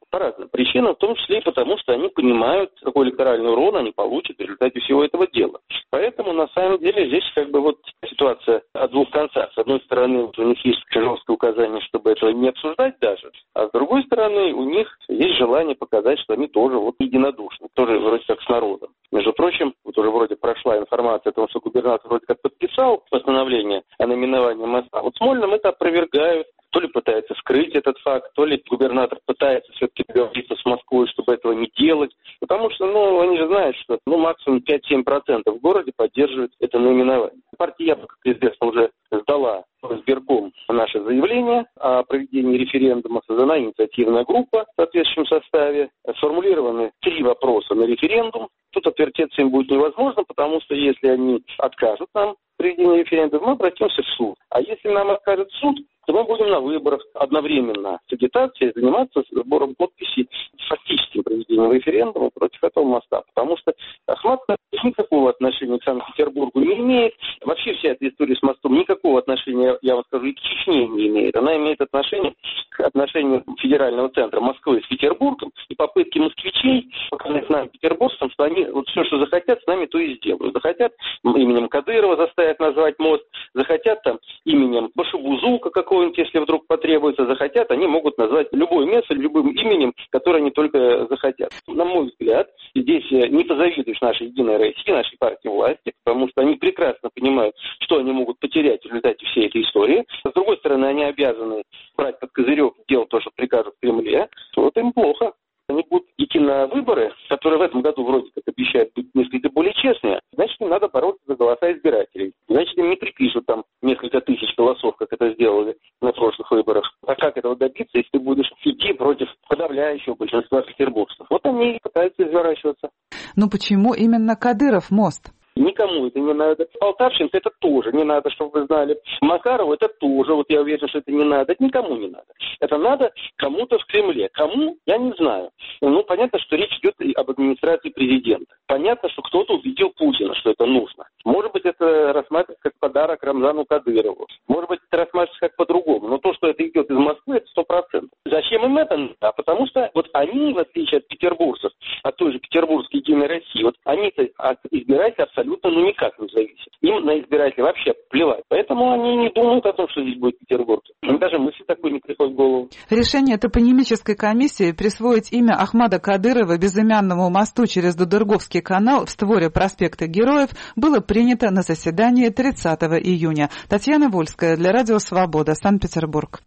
по разным причинам, в том числе и потому, что они понимают, какой электоральный урон они получат в результате всего этого дела. Поэтому, на самом деле, здесь ситуация о двух концах. С одной стороны, у них есть жесткое указание, чтобы этого не обсуждать даже, а с другой стороны, у них есть желание показать, что они тоже единодушны, тоже вроде как с народом. Между прочим, уже вроде прошла информация о том, что губернатор вроде как подписал постановление о наименовании моста. В Смольном это опровергают. То ли пытается скрыть этот факт, то ли губернатор пытается все-таки договориться с Москвой, чтобы этого не делать. Потому что, они же знают, что максимум 5-7% в городе поддерживают это наименование. Партия «Яблоко», как известно, уже сдала в избирком наше заявление о проведении референдума. Создана инициативная группа в соответствующем составе. Сформулированы 3 вопроса на референдум. Тут отвертеться им будет невозможно, потому что если они откажут нам в проведении референдума, мы обратимся в суд. А если нам откажет суд, то мы будем на выборах одновременно с агитацией заниматься сбором подписей с фактическим проведением референдума против этого моста. Потому что Ахмад никакого отношения к Санкт-Петербургу не имеет. Вообще вся эта история с мостом никакого отношения, я вам скажу, и к Чечне не имеет. Она имеет отношение к отношению федерального центра Москвы с Петербургом и попытки москвичей показать нам, петербуржцам, что они все, что захотят, с нами то и сделают. Захотят именем Кадырова заставят назвать мост, захотят именем Башибузука какого-нибудь, если вдруг потребуется, захотят, они могут назвать любое место любым именем, которое они только захотят. На мой взгляд, здесь не позавидуешь нашей Единой России, нашей партии власти, потому что они прекрасно понимают, что они могут потерять в результате всей этой истории. С другой стороны, они обязаны брать под козырек, делать то, что прикажут в Кремле. Им плохо. Они будут идти на выборы, которые в этом году вроде как обещают быть несколько более честными, значит, им надо бороться за голоса избирателей. Значит, им не припишут несколько тысяч голосов, как это сделали на прошлых выборах. А как этого добиться, если ты будешь идти против подавляющего большинства петербуржцев? Они и пытаются изворачиваться. Почему именно Кадыров мост? Никому это не надо. Полтавченко это тоже не надо, чтобы вы знали. Макарову это тоже, я уверен, что это не надо. Это никому не надо. Это надо кому-то в Кремле. Кому? Я не знаю. Понятно, что речь идет об администрации президента. Понятно, что кто-то убедил Путина, что это нужно. Может быть, это рассматривается как подарок Рамзану Кадырову. Может быть, это рассматривается как по-другому. Но то, что это идет из Москвы, это 100%. Зачем им это надо? Потому что они, в отличие от петербуржцев, от той же петербургской Единой России, они-то от избирателей абсолютно никак не зависят. Им на избирателей вообще плевать. Поэтому они не думают о том, что здесь будет Петербург. Им даже мысли такой не приходит в голову. Решение топонимической комиссии присвоить имя Ахмада Кадырова безымянному мосту через Дудырговский канал в створе проспекта Героев было принято на заседании 30 июня. Татьяна Вольская для Радио Свобода, Санкт-Петербург.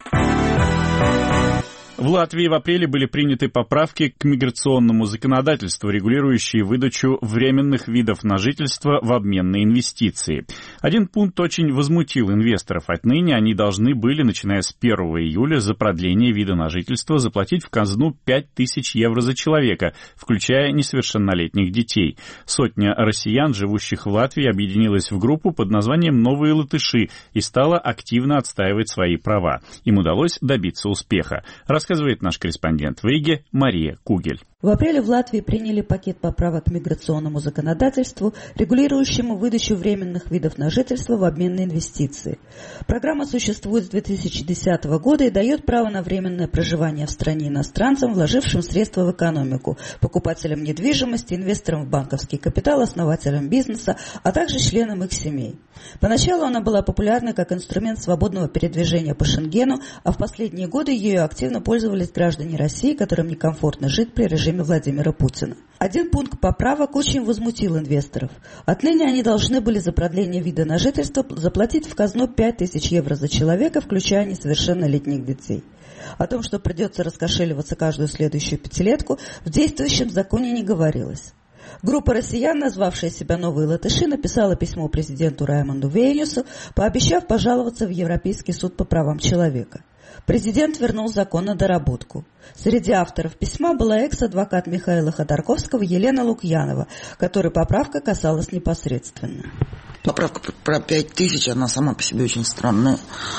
В Латвии в апреле были приняты поправки к миграционному законодательству, регулирующие выдачу временных видов на жительство в обмен на инвестиции. Один пункт очень возмутил инвесторов. Отныне они должны были, начиная с 1 июля, за продление вида на жительство заплатить в казну 5000 евро за человека, включая несовершеннолетних детей. Сотня россиян, живущих в Латвии, объединилась в группу под названием «Новые латыши» и стала активно отстаивать свои права. Им удалось добиться успеха. Рассказывает наш корреспондент в Риге Мария Кугель. В апреле в Латвии приняли пакет поправок к миграционному законодательству, регулирующему выдачу временных видов на жительство в обмен на инвестиции. Программа существует с 2010 года и дает право на временное проживание в стране иностранцам, вложившим средства в экономику, покупателям недвижимости, инвесторам в банковский капитал, основателям бизнеса, а также членам их семей. Поначалу она была популярна как инструмент свободного передвижения по Шенгену, а в последние годы ею активно пользовались граждане России, которым некомфортно жить при режиме Владимира Путина. Один пункт поправок очень возмутил инвесторов. Отныне они должны были за продление вида на жительство заплатить в казну 5000 евро за человека, включая несовершеннолетних детей. О том, что придется раскошеливаться каждую следующую пятилетку, в действующем законе не говорилось. Группа россиян, назвавшая себя «Новые латыши», написала письмо президенту Раймонду Вейнюсу, пообещав пожаловаться в Европейский суд по правам человека. Президент вернул закон на доработку. Среди авторов письма была экс-адвокат Михаила Ходорковского Елена Лукьянова, которой поправка касалась непосредственно. Поправка про 5000, она сама по себе очень странная.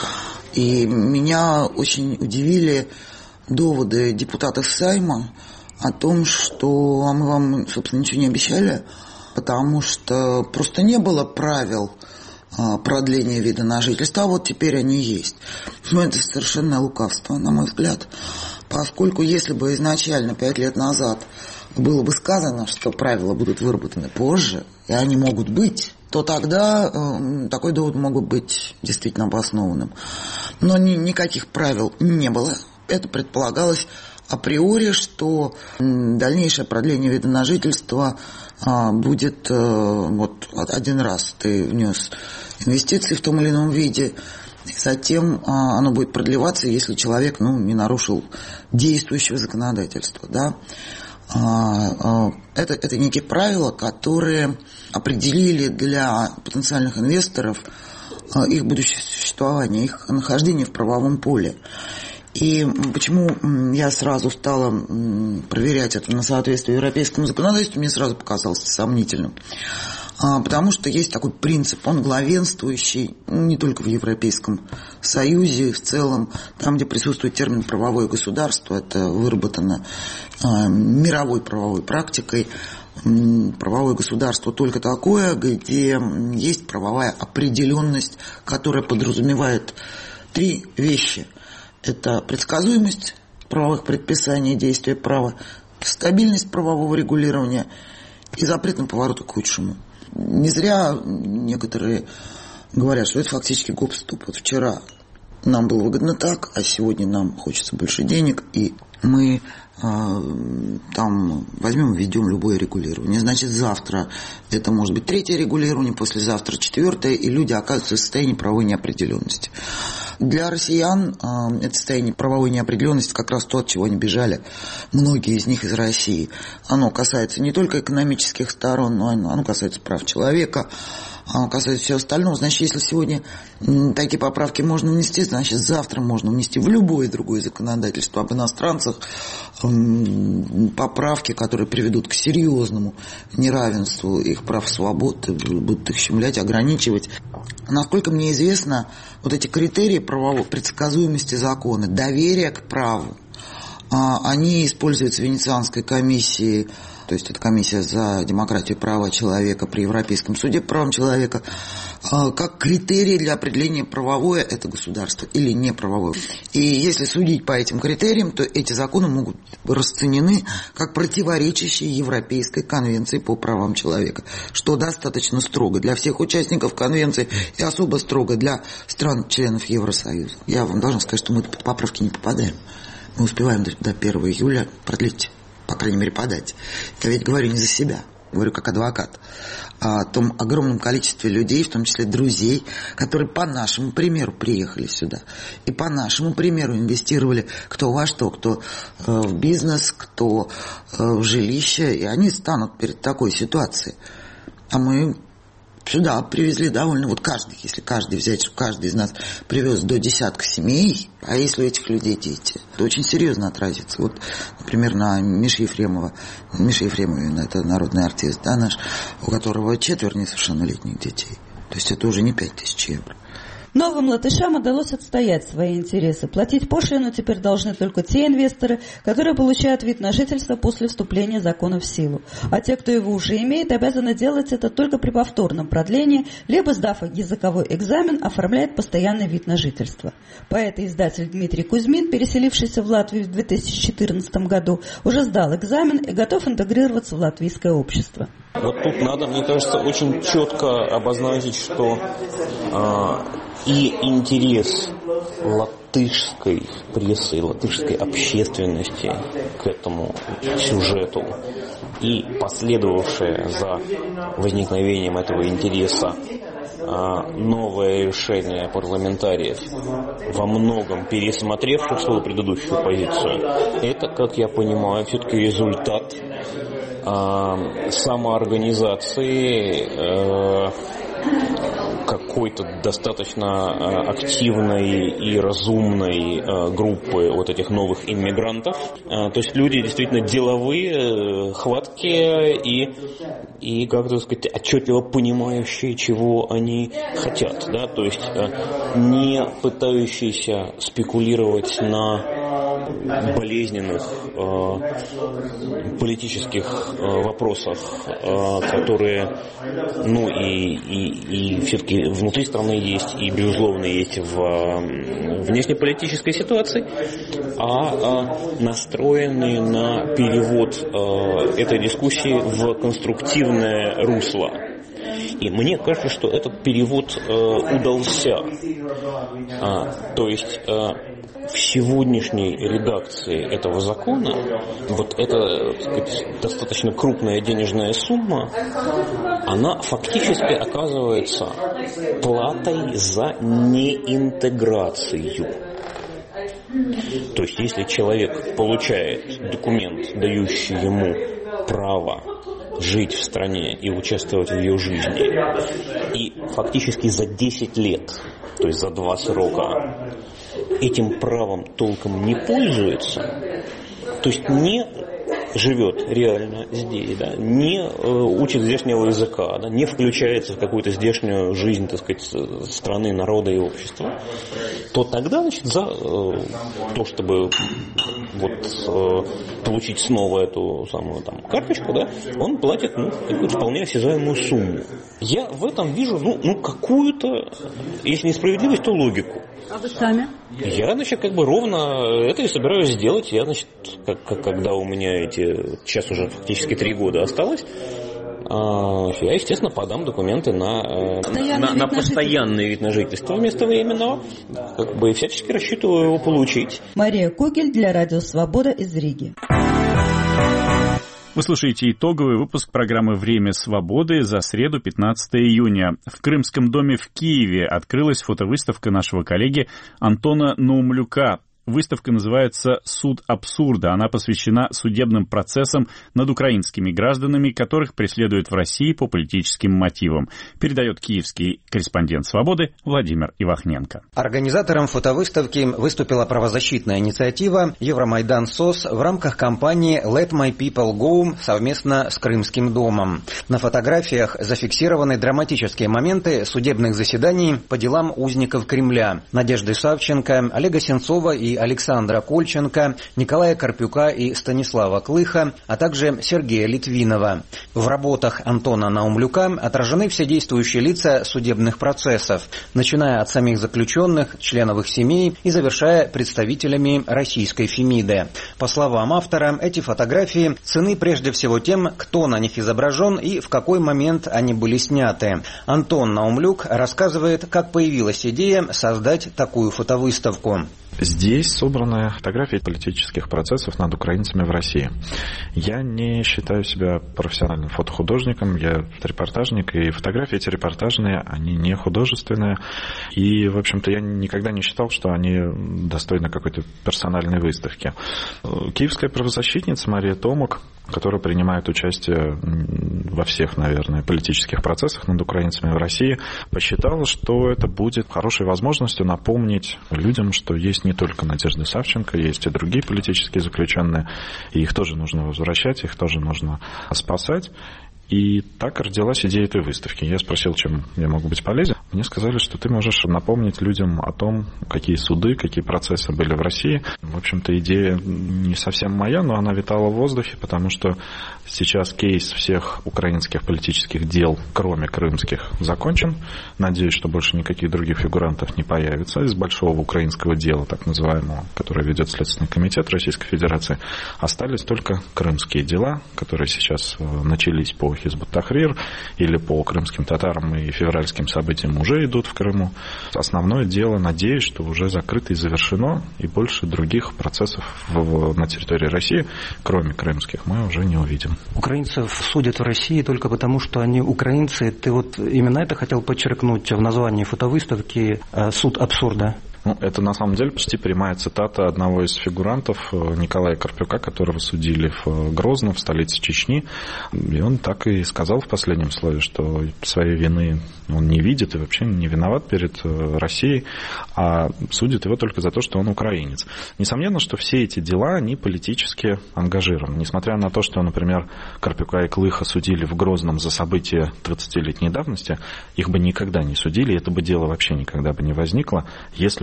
И меня очень удивили доводы депутатов Сайма о том, что мы вам, собственно, ничего не обещали, потому что просто не было правил продления вида на жительство, а вот теперь они есть. Но это совершенно лукавство, на мой взгляд, Поскольку если бы изначально 5 лет назад было бы сказано, что правила будут выработаны позже, и они могут быть, то тогда такой довод мог бы быть действительно обоснованным. Но никаких правил не было. Это предполагалось априори, что дальнейшее продление вида на жительство будет вот один раз ты внес инвестиции в том или ином виде, и затем оно будет продлеваться, если человек не нарушил действующего законодательства. Да? Это некие правила, которые определили для потенциальных инвесторов их будущее существование, их нахождение в правовом поле. И почему я сразу стала проверять это на соответствие европейскому законодательству, мне сразу показалось сомнительным. Потому что есть такой принцип, он главенствующий не только в Европейском Союзе, в целом, там, где присутствует термин «правовое государство», это выработано мировой правовой практикой. Правовое государство только такое, где есть правовая определенность, которая подразумевает 3 вещи. Это предсказуемость правовых предписаний и действия права, стабильность правового регулирования и запрет на повороты к худшему. Не зря некоторые говорят, что это фактически гоп-стоп. Вот вчера нам было выгодно так, а сегодня нам хочется больше денег, и мы там возьмем и введем любое регулирование. Значит, завтра это может быть 3-е регулирование, послезавтра 4-е, и люди оказываются в состоянии правовой неопределенности. Для россиян это состояние правовой неопределенности как раз то, от чего они бежали, многие из них из России. Оно касается не только экономических сторон, но оно касается прав человека, оно касается всего остального. Значит, если сегодня такие поправки можно внести, значит, завтра можно внести в любое другое законодательство об иностранцах поправки, которые приведут к серьезному неравенству их прав, свобод, будут их щемлять, ограничивать. Насколько мне известно, вот эти критерии правовой предсказуемости закона, доверия к праву, они используются в Венецианской комиссии, то есть это комиссия за демократию и права человека при Европейском суде по правам человека, как критерий для определения, правовое это государство или не правовое. И если судить по этим критериям, то эти законы могут быть расценены как противоречащие Европейской конвенции по правам человека, что достаточно строго для всех участников конвенции и особо строго для стран-членов Евросоюза. Я вам должна сказать, что мы под поправки не попадаем. Мы успеваем до 1 июля продлить, по крайней мере, подать. Я ведь говорю не за себя, говорю как адвокат. О том огромном количестве людей, в том числе друзей, которые по нашему примеру приехали сюда. И по нашему примеру инвестировали кто во что, кто в бизнес, кто в жилище. И они станут перед такой ситуацией. А мы сюда привезли довольно, вот каждый, если каждый взять, что каждый из нас привез до 10 семей, а если у этих людей дети, это очень серьезно отразится. Вот, например, на Мише Ефремове, это народный артист, да, наш, у которого 4 несовершеннолетних детей. То есть это уже не 5000 евро. Новым латышам удалось отстоять свои интересы. Платить пошлину теперь должны только те инвесторы, которые получают вид на жительство после вступления закона в силу. А те, кто его уже имеет, обязаны делать это только при повторном продлении, либо, сдав языковой экзамен, оформляет постоянный вид на жительство. Поэт и издатель Дмитрий Кузьмин, переселившийся в Латвию в 2014 году, уже сдал экзамен и готов интегрироваться в латвийское общество. Вот тут надо, мне кажется, очень четко обозначить, что и интерес латышской прессы, латышской общественности к этому сюжету и последовавшее за возникновением этого интереса новое решение парламентариев, во многом пересмотревших свою предыдущую позицию, это, как я понимаю, все-таки результат самоорганизации какой-то достаточно активной и разумной группы вот этих новых иммигрантов. То есть люди действительно деловые, хваткие и как-то сказать, отчетливо понимающие, чего они хотят. Да? То есть не пытающиеся спекулировать на болезненных политических вопросах, которые, ну, и все-таки внутри страны есть, и, безусловно, есть в внешнеполитической ситуации, а настроены на перевод этой дискуссии в конструктивное русло. И мне кажется, что этот перевод удался. То есть в сегодняшней редакции этого закона вот эта, так сказать, достаточно крупная денежная сумма, она фактически оказывается платой за неинтеграцию. То есть если человек получает документ, дающий ему право жить в стране и участвовать в ее жизни, и фактически за 10 лет, то есть за 2 срока, этим правом толком не пользуется, то есть не живет реально здесь, да, не учит здешнего языка, да, не включается в какую-то здешнюю жизнь, так сказать, страны, народа и общества, то тогда, значит, за то, чтобы вот получить снова эту самую там карточку, да, он платит, ну, какую-то вполне осязаемую сумму. Я в этом вижу, ну какую-то, если не справедливость, то логику. А вы сами? Я, значит, как бы ровно это и собираюсь сделать. Я, значит, когда у меня сейчас уже фактически 3 года осталось, я, естественно, подам документы на постоянный вид на жительство вместо временного. Как бы всячески рассчитываю его получить. Мария Когель для Радио Свобода из Риги. Вы слушаете итоговый выпуск программы «Время свободы» за среду, 15 июня. В Крымском доме в Киеве открылась фотовыставка нашего коллеги Антона Наумлюка. Выставка называется «Суд абсурда». Она посвящена судебным процессам над украинскими гражданами, которых преследуют в России по политическим мотивам. Передает киевский корреспондент «Свободы» Владимир Ивахненко. Организатором фотовыставки выступила правозащитная инициатива «Евромайдан СОС» в рамках кампании «Let My People Go» совместно с Крымским домом. На фотографиях зафиксированы драматические моменты судебных заседаний по делам узников Кремля Надежды Савченко, Олега Сенцова и Александра Кольченко, Николая Карпюка и Станислава Клыха, а также Сергея Литвинова. В работах Антона Наумлюка отражены все действующие лица судебных процессов, начиная от самих заключенных, членов их семей и завершая представителями российской Фемиды. По словам автора, эти фотографии ценны прежде всего тем, кто на них изображен и в какой момент они были сняты. Антон Наумлюк рассказывает, как появилась идея создать такую фотовыставку. Здесь собраны фотографии политических процессов над украинцами в России. Я не считаю себя профессиональным фотохудожником, я репортажник, и фотографии эти репортажные, они не художественные. И, в общем-то, я никогда не считал, что они достойны какой-то персональной выставки. Киевская правозащитница Мария Томок, которая принимает участие во всех, наверное, политических процессах над украинцами в России, посчитала, что это будет хорошей возможностью напомнить людям, что есть не только Надежда Савченко, есть и другие политические заключенные, и их тоже нужно возвращать, их тоже нужно спасать. И так родилась идея этой выставки. Я спросил, чем я могу быть полезен. Мне сказали, что ты можешь напомнить людям о том, какие суды, какие процессы были в России. В общем-то, идея не совсем моя, но она витала в воздухе, потому что сейчас кейс всех украинских политических дел, кроме крымских, закончен. Надеюсь, что больше никаких других фигурантов не появится. Из большого украинского дела, так называемого, которое ведет Следственный комитет Российской Федерации, остались только крымские дела, которые сейчас начались по Хизбут Тахрир или по крымским татарам и февральским событиям уже идут в Крыму. Основное дело, надеюсь, что уже закрыто и завершено, и больше других процессов на территории России, кроме крымских, мы уже не увидим. Украинцев судят в России только потому, что они украинцы. Ты вот именно это хотел подчеркнуть в названии фотовыставки «Суд абсурда»? Это на самом деле почти прямая цитата одного из фигурантов, Николая Карпюка, которого судили в Грозном, в столице Чечни. И он так и сказал в последнем слове, что своей вины он не видит и вообще не виноват перед Россией, а судит его только за то, что он украинец. Несомненно, что все эти дела, они политически ангажированы. Несмотря на то, что, например, Карпюка и Клыха судили в Грозном за события 20-летней давности, их бы никогда не судили, и это бы дело вообще никогда бы не возникло, если бы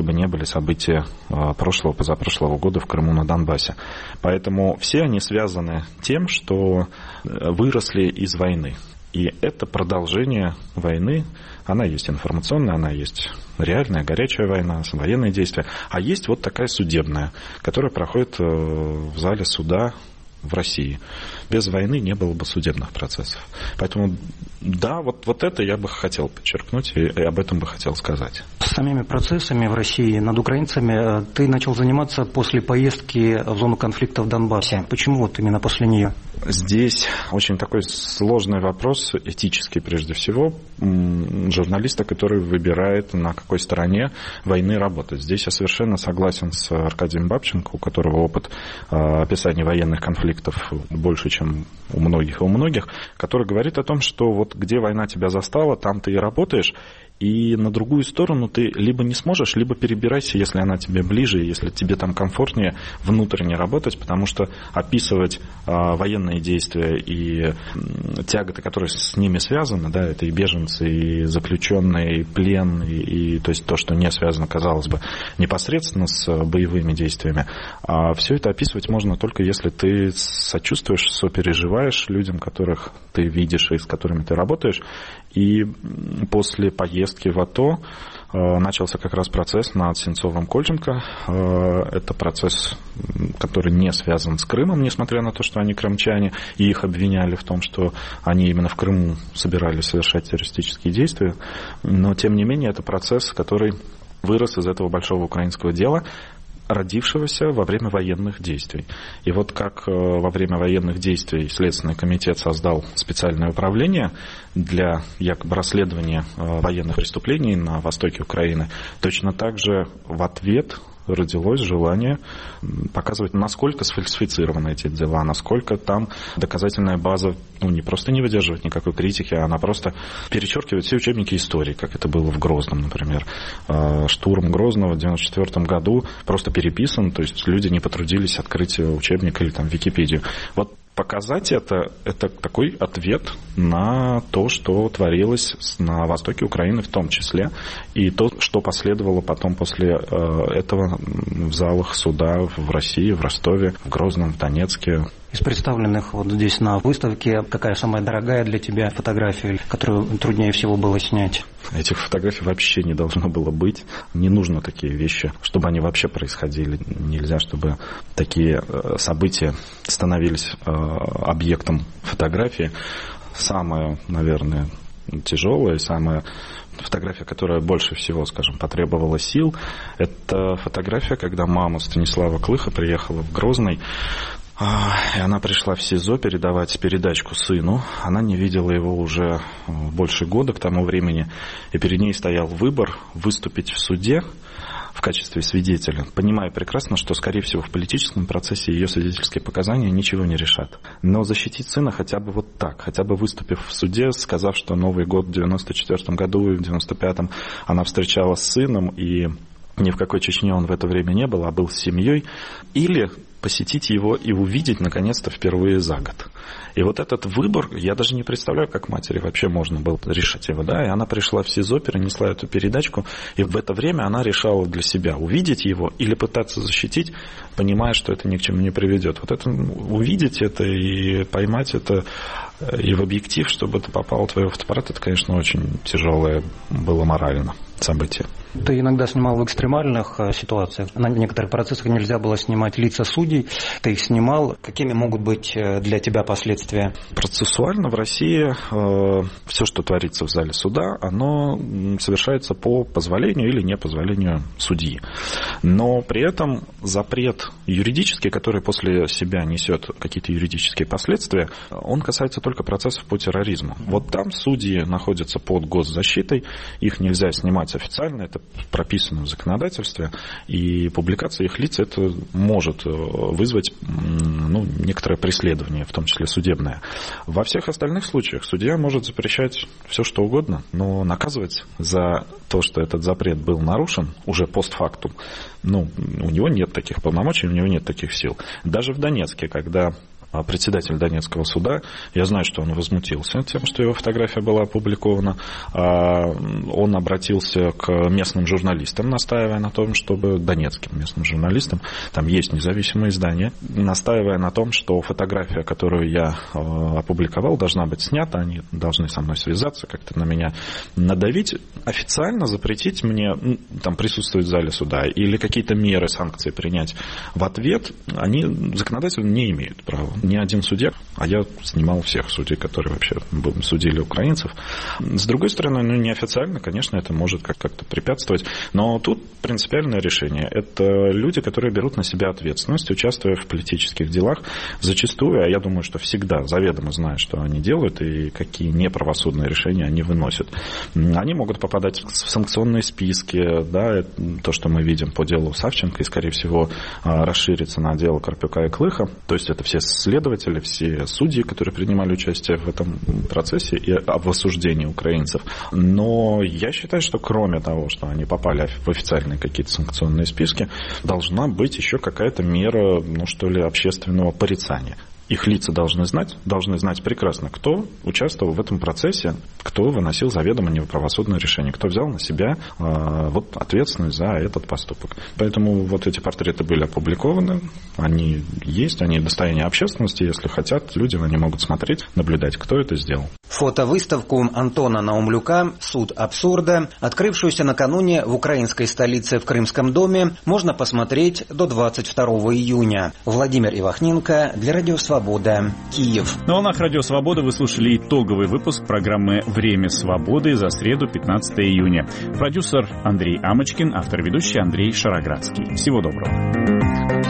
бы не были события прошлого, позапрошлого года в Крыму, на Донбассе. Поэтому все они связаны тем, что выросли из войны. И это продолжение войны. Она есть информационная, она есть реальная, горячая война, военные действия. А есть вот такая судебная, которая проходит в зале суда в России. Без войны не было бы судебных процессов. Поэтому, да, вот это я бы хотел подчеркнуть и об этом бы хотел сказать. С самими процессами в России над украинцами ты начал заниматься после поездки в зону конфликта в Донбассе. Почему вот именно после нее? Здесь очень такой сложный вопрос, этический прежде всего, журналиста, который выбирает, на какой стороне войны работать. Здесь я совершенно согласен с Аркадием Бабченко, у которого опыт описания военных конфликтов больше, чем у многих, который говорит о том, что вот где война тебя застала, там ты и работаешь, и на другую сторону ты либо не сможешь, либо перебирайся, если она тебе ближе, если тебе там комфортнее внутренне работать, потому что описывать военные действия и тяготы, которые с ними связаны, да, это и беженцы, и заключенные, и плен, и то есть то, что не связано, казалось бы, непосредственно с боевыми действиями. А все это описывать можно только если ты сочувствуешь, сопереживаешь людям, которых ты видишь и с которыми ты работаешь. И после поездки в АТО начался как раз процесс над Сенцовым-Кольченко. Это процесс, который не связан с Крымом, несмотря на то, что они крымчане, и их обвиняли в том, что они именно в Крыму собирались совершать террористические действия. Но, тем не менее, это процесс, который вырос из этого большого украинского дела, родившегося во время военных действий. И вот как во время военных действий Следственный комитет создал специальное управление для якобы расследования военных преступлений на востоке Украины, точно так же в ответ родилось желание показывать, насколько сфальсифицированы эти дела, насколько там доказательная база не просто не выдерживает никакой критики, а она просто перечеркивает все учебники истории, как это было в Грозном, например. Штурм Грозного в 1994 году просто переписан, то есть люди не потрудились открыть учебник или там Википедию. Вот показать это такой ответ на то, что творилось на востоке Украины в том числе, и то, что последовало потом после этого в залах суда в России, в Ростове, в Грозном, в Донецке. Из представленных вот здесь на выставке, какая самая дорогая для тебя фотография, которую труднее всего было снять? Этих фотографий вообще не должно было быть. Не нужно такие вещи, чтобы они вообще происходили. Нельзя, чтобы такие события становились объектом фотографии. Самое, наверное, тяжелое, самая фотография, которая больше всего, скажем, потребовала сил, это фотография, когда мама Станислава Клыха приехала в Грозный. И она пришла в СИЗО передавать передачку сыну. Она не видела его уже больше года к тому времени. И перед ней стоял выбор выступить в суде в качестве свидетеля, понимая прекрасно, что, скорее всего, в политическом процессе ее свидетельские показания ничего не решат. Но защитить сына хотя бы вот так, хотя бы выступив в суде, сказав, что Новый год в 94 году и в 95-м она встречалась с сыном, и ни в какой Чечне он в это время не был, а был с семьей, или посетить его и увидеть, наконец-то, впервые за год. И вот этот выбор, я даже не представляю, как матери вообще можно было решить его, да, и она пришла в СИЗО, перенесла эту передачку, и в это время она решала для себя, увидеть его или пытаться защитить, понимая, что это ни к чему не приведет. Вот это, увидеть это и поймать это и в объектив, чтобы это попало в твой фотоаппарат, это, конечно, очень тяжелое было морально событие. Ты иногда снимал в экстремальных ситуациях. На некоторых процессах нельзя было снимать лица судей. Ты их снимал. Какими могут быть для тебя последствия? Процессуально в России все, что творится в зале суда, оно совершается по позволению или непозволению судьи. Но при этом запрет юридический, который после себя несет какие-то юридические последствия, он касается только процессов по терроризму. Вот там судьи находятся под госзащитой, их нельзя снимать официально, это прописано в законодательстве, и публикация их лиц это может вызвать некоторое преследование, в том числе судебное. Во всех остальных случаях судья может запрещать все, что угодно, но наказывать за то, что этот запрет был нарушен уже постфактум, у него нет таких полномочий, у него нет таких сил. Даже в Донецке, когда председатель Донецкого суда. Я знаю, что он возмутился тем, что его фотография была опубликована. Он обратился к местным журналистам, настаивая на том, чтобы донецким местным журналистам, там есть независимые издания, настаивая на том, что фотография, которую я опубликовал, должна быть снята, они должны со мной связаться, как-то на меня надавить, официально запретить мне там присутствовать в зале суда или какие-то меры, санкции принять в ответ, они законодательно не имеют права. Ни один судья, а я снимал всех судей, которые вообще судили украинцев. С другой стороны, неофициально, конечно, это может как-то препятствовать, но тут принципиальное решение. Это люди, которые берут на себя ответственность, участвуя в политических делах, зачастую, а я думаю, что всегда заведомо зная, что они делают и какие неправосудные решения они выносят. Они могут попадать в санкционные списки, да, то, что мы видим по делу Савченко, и, скорее всего, расширится на дело Карпюка и Клыха. То есть это все следователи, все судьи, которые принимали участие в этом процессе и в осуждении украинцев. Но я считаю, что кроме того, что они попали в официальные какие-то санкционные списки, должна быть еще какая-то мера, общественного порицания. Их лица должны знать прекрасно, кто участвовал в этом процессе, кто выносил заведомо неправосудное решение, кто взял на себя ответственность за этот поступок. Поэтому эти портреты были опубликованы, они есть, они достояние общественности, если хотят, люди на них могут смотреть, наблюдать, кто это сделал. Фотовыставку Антона Наумлюка «Суд абсурда», открывшуюся накануне в украинской столице в Крымском доме, можно посмотреть до 22 июня. Владимир Ивахненко для Радио Свобода, Киев. На волнах Радио Свобода вы слушали итоговый выпуск программы «Время свободы» за среду, 15 июня. Продюсер Андрей Амочкин, автор-ведущий Андрей Шароградский. Всего доброго.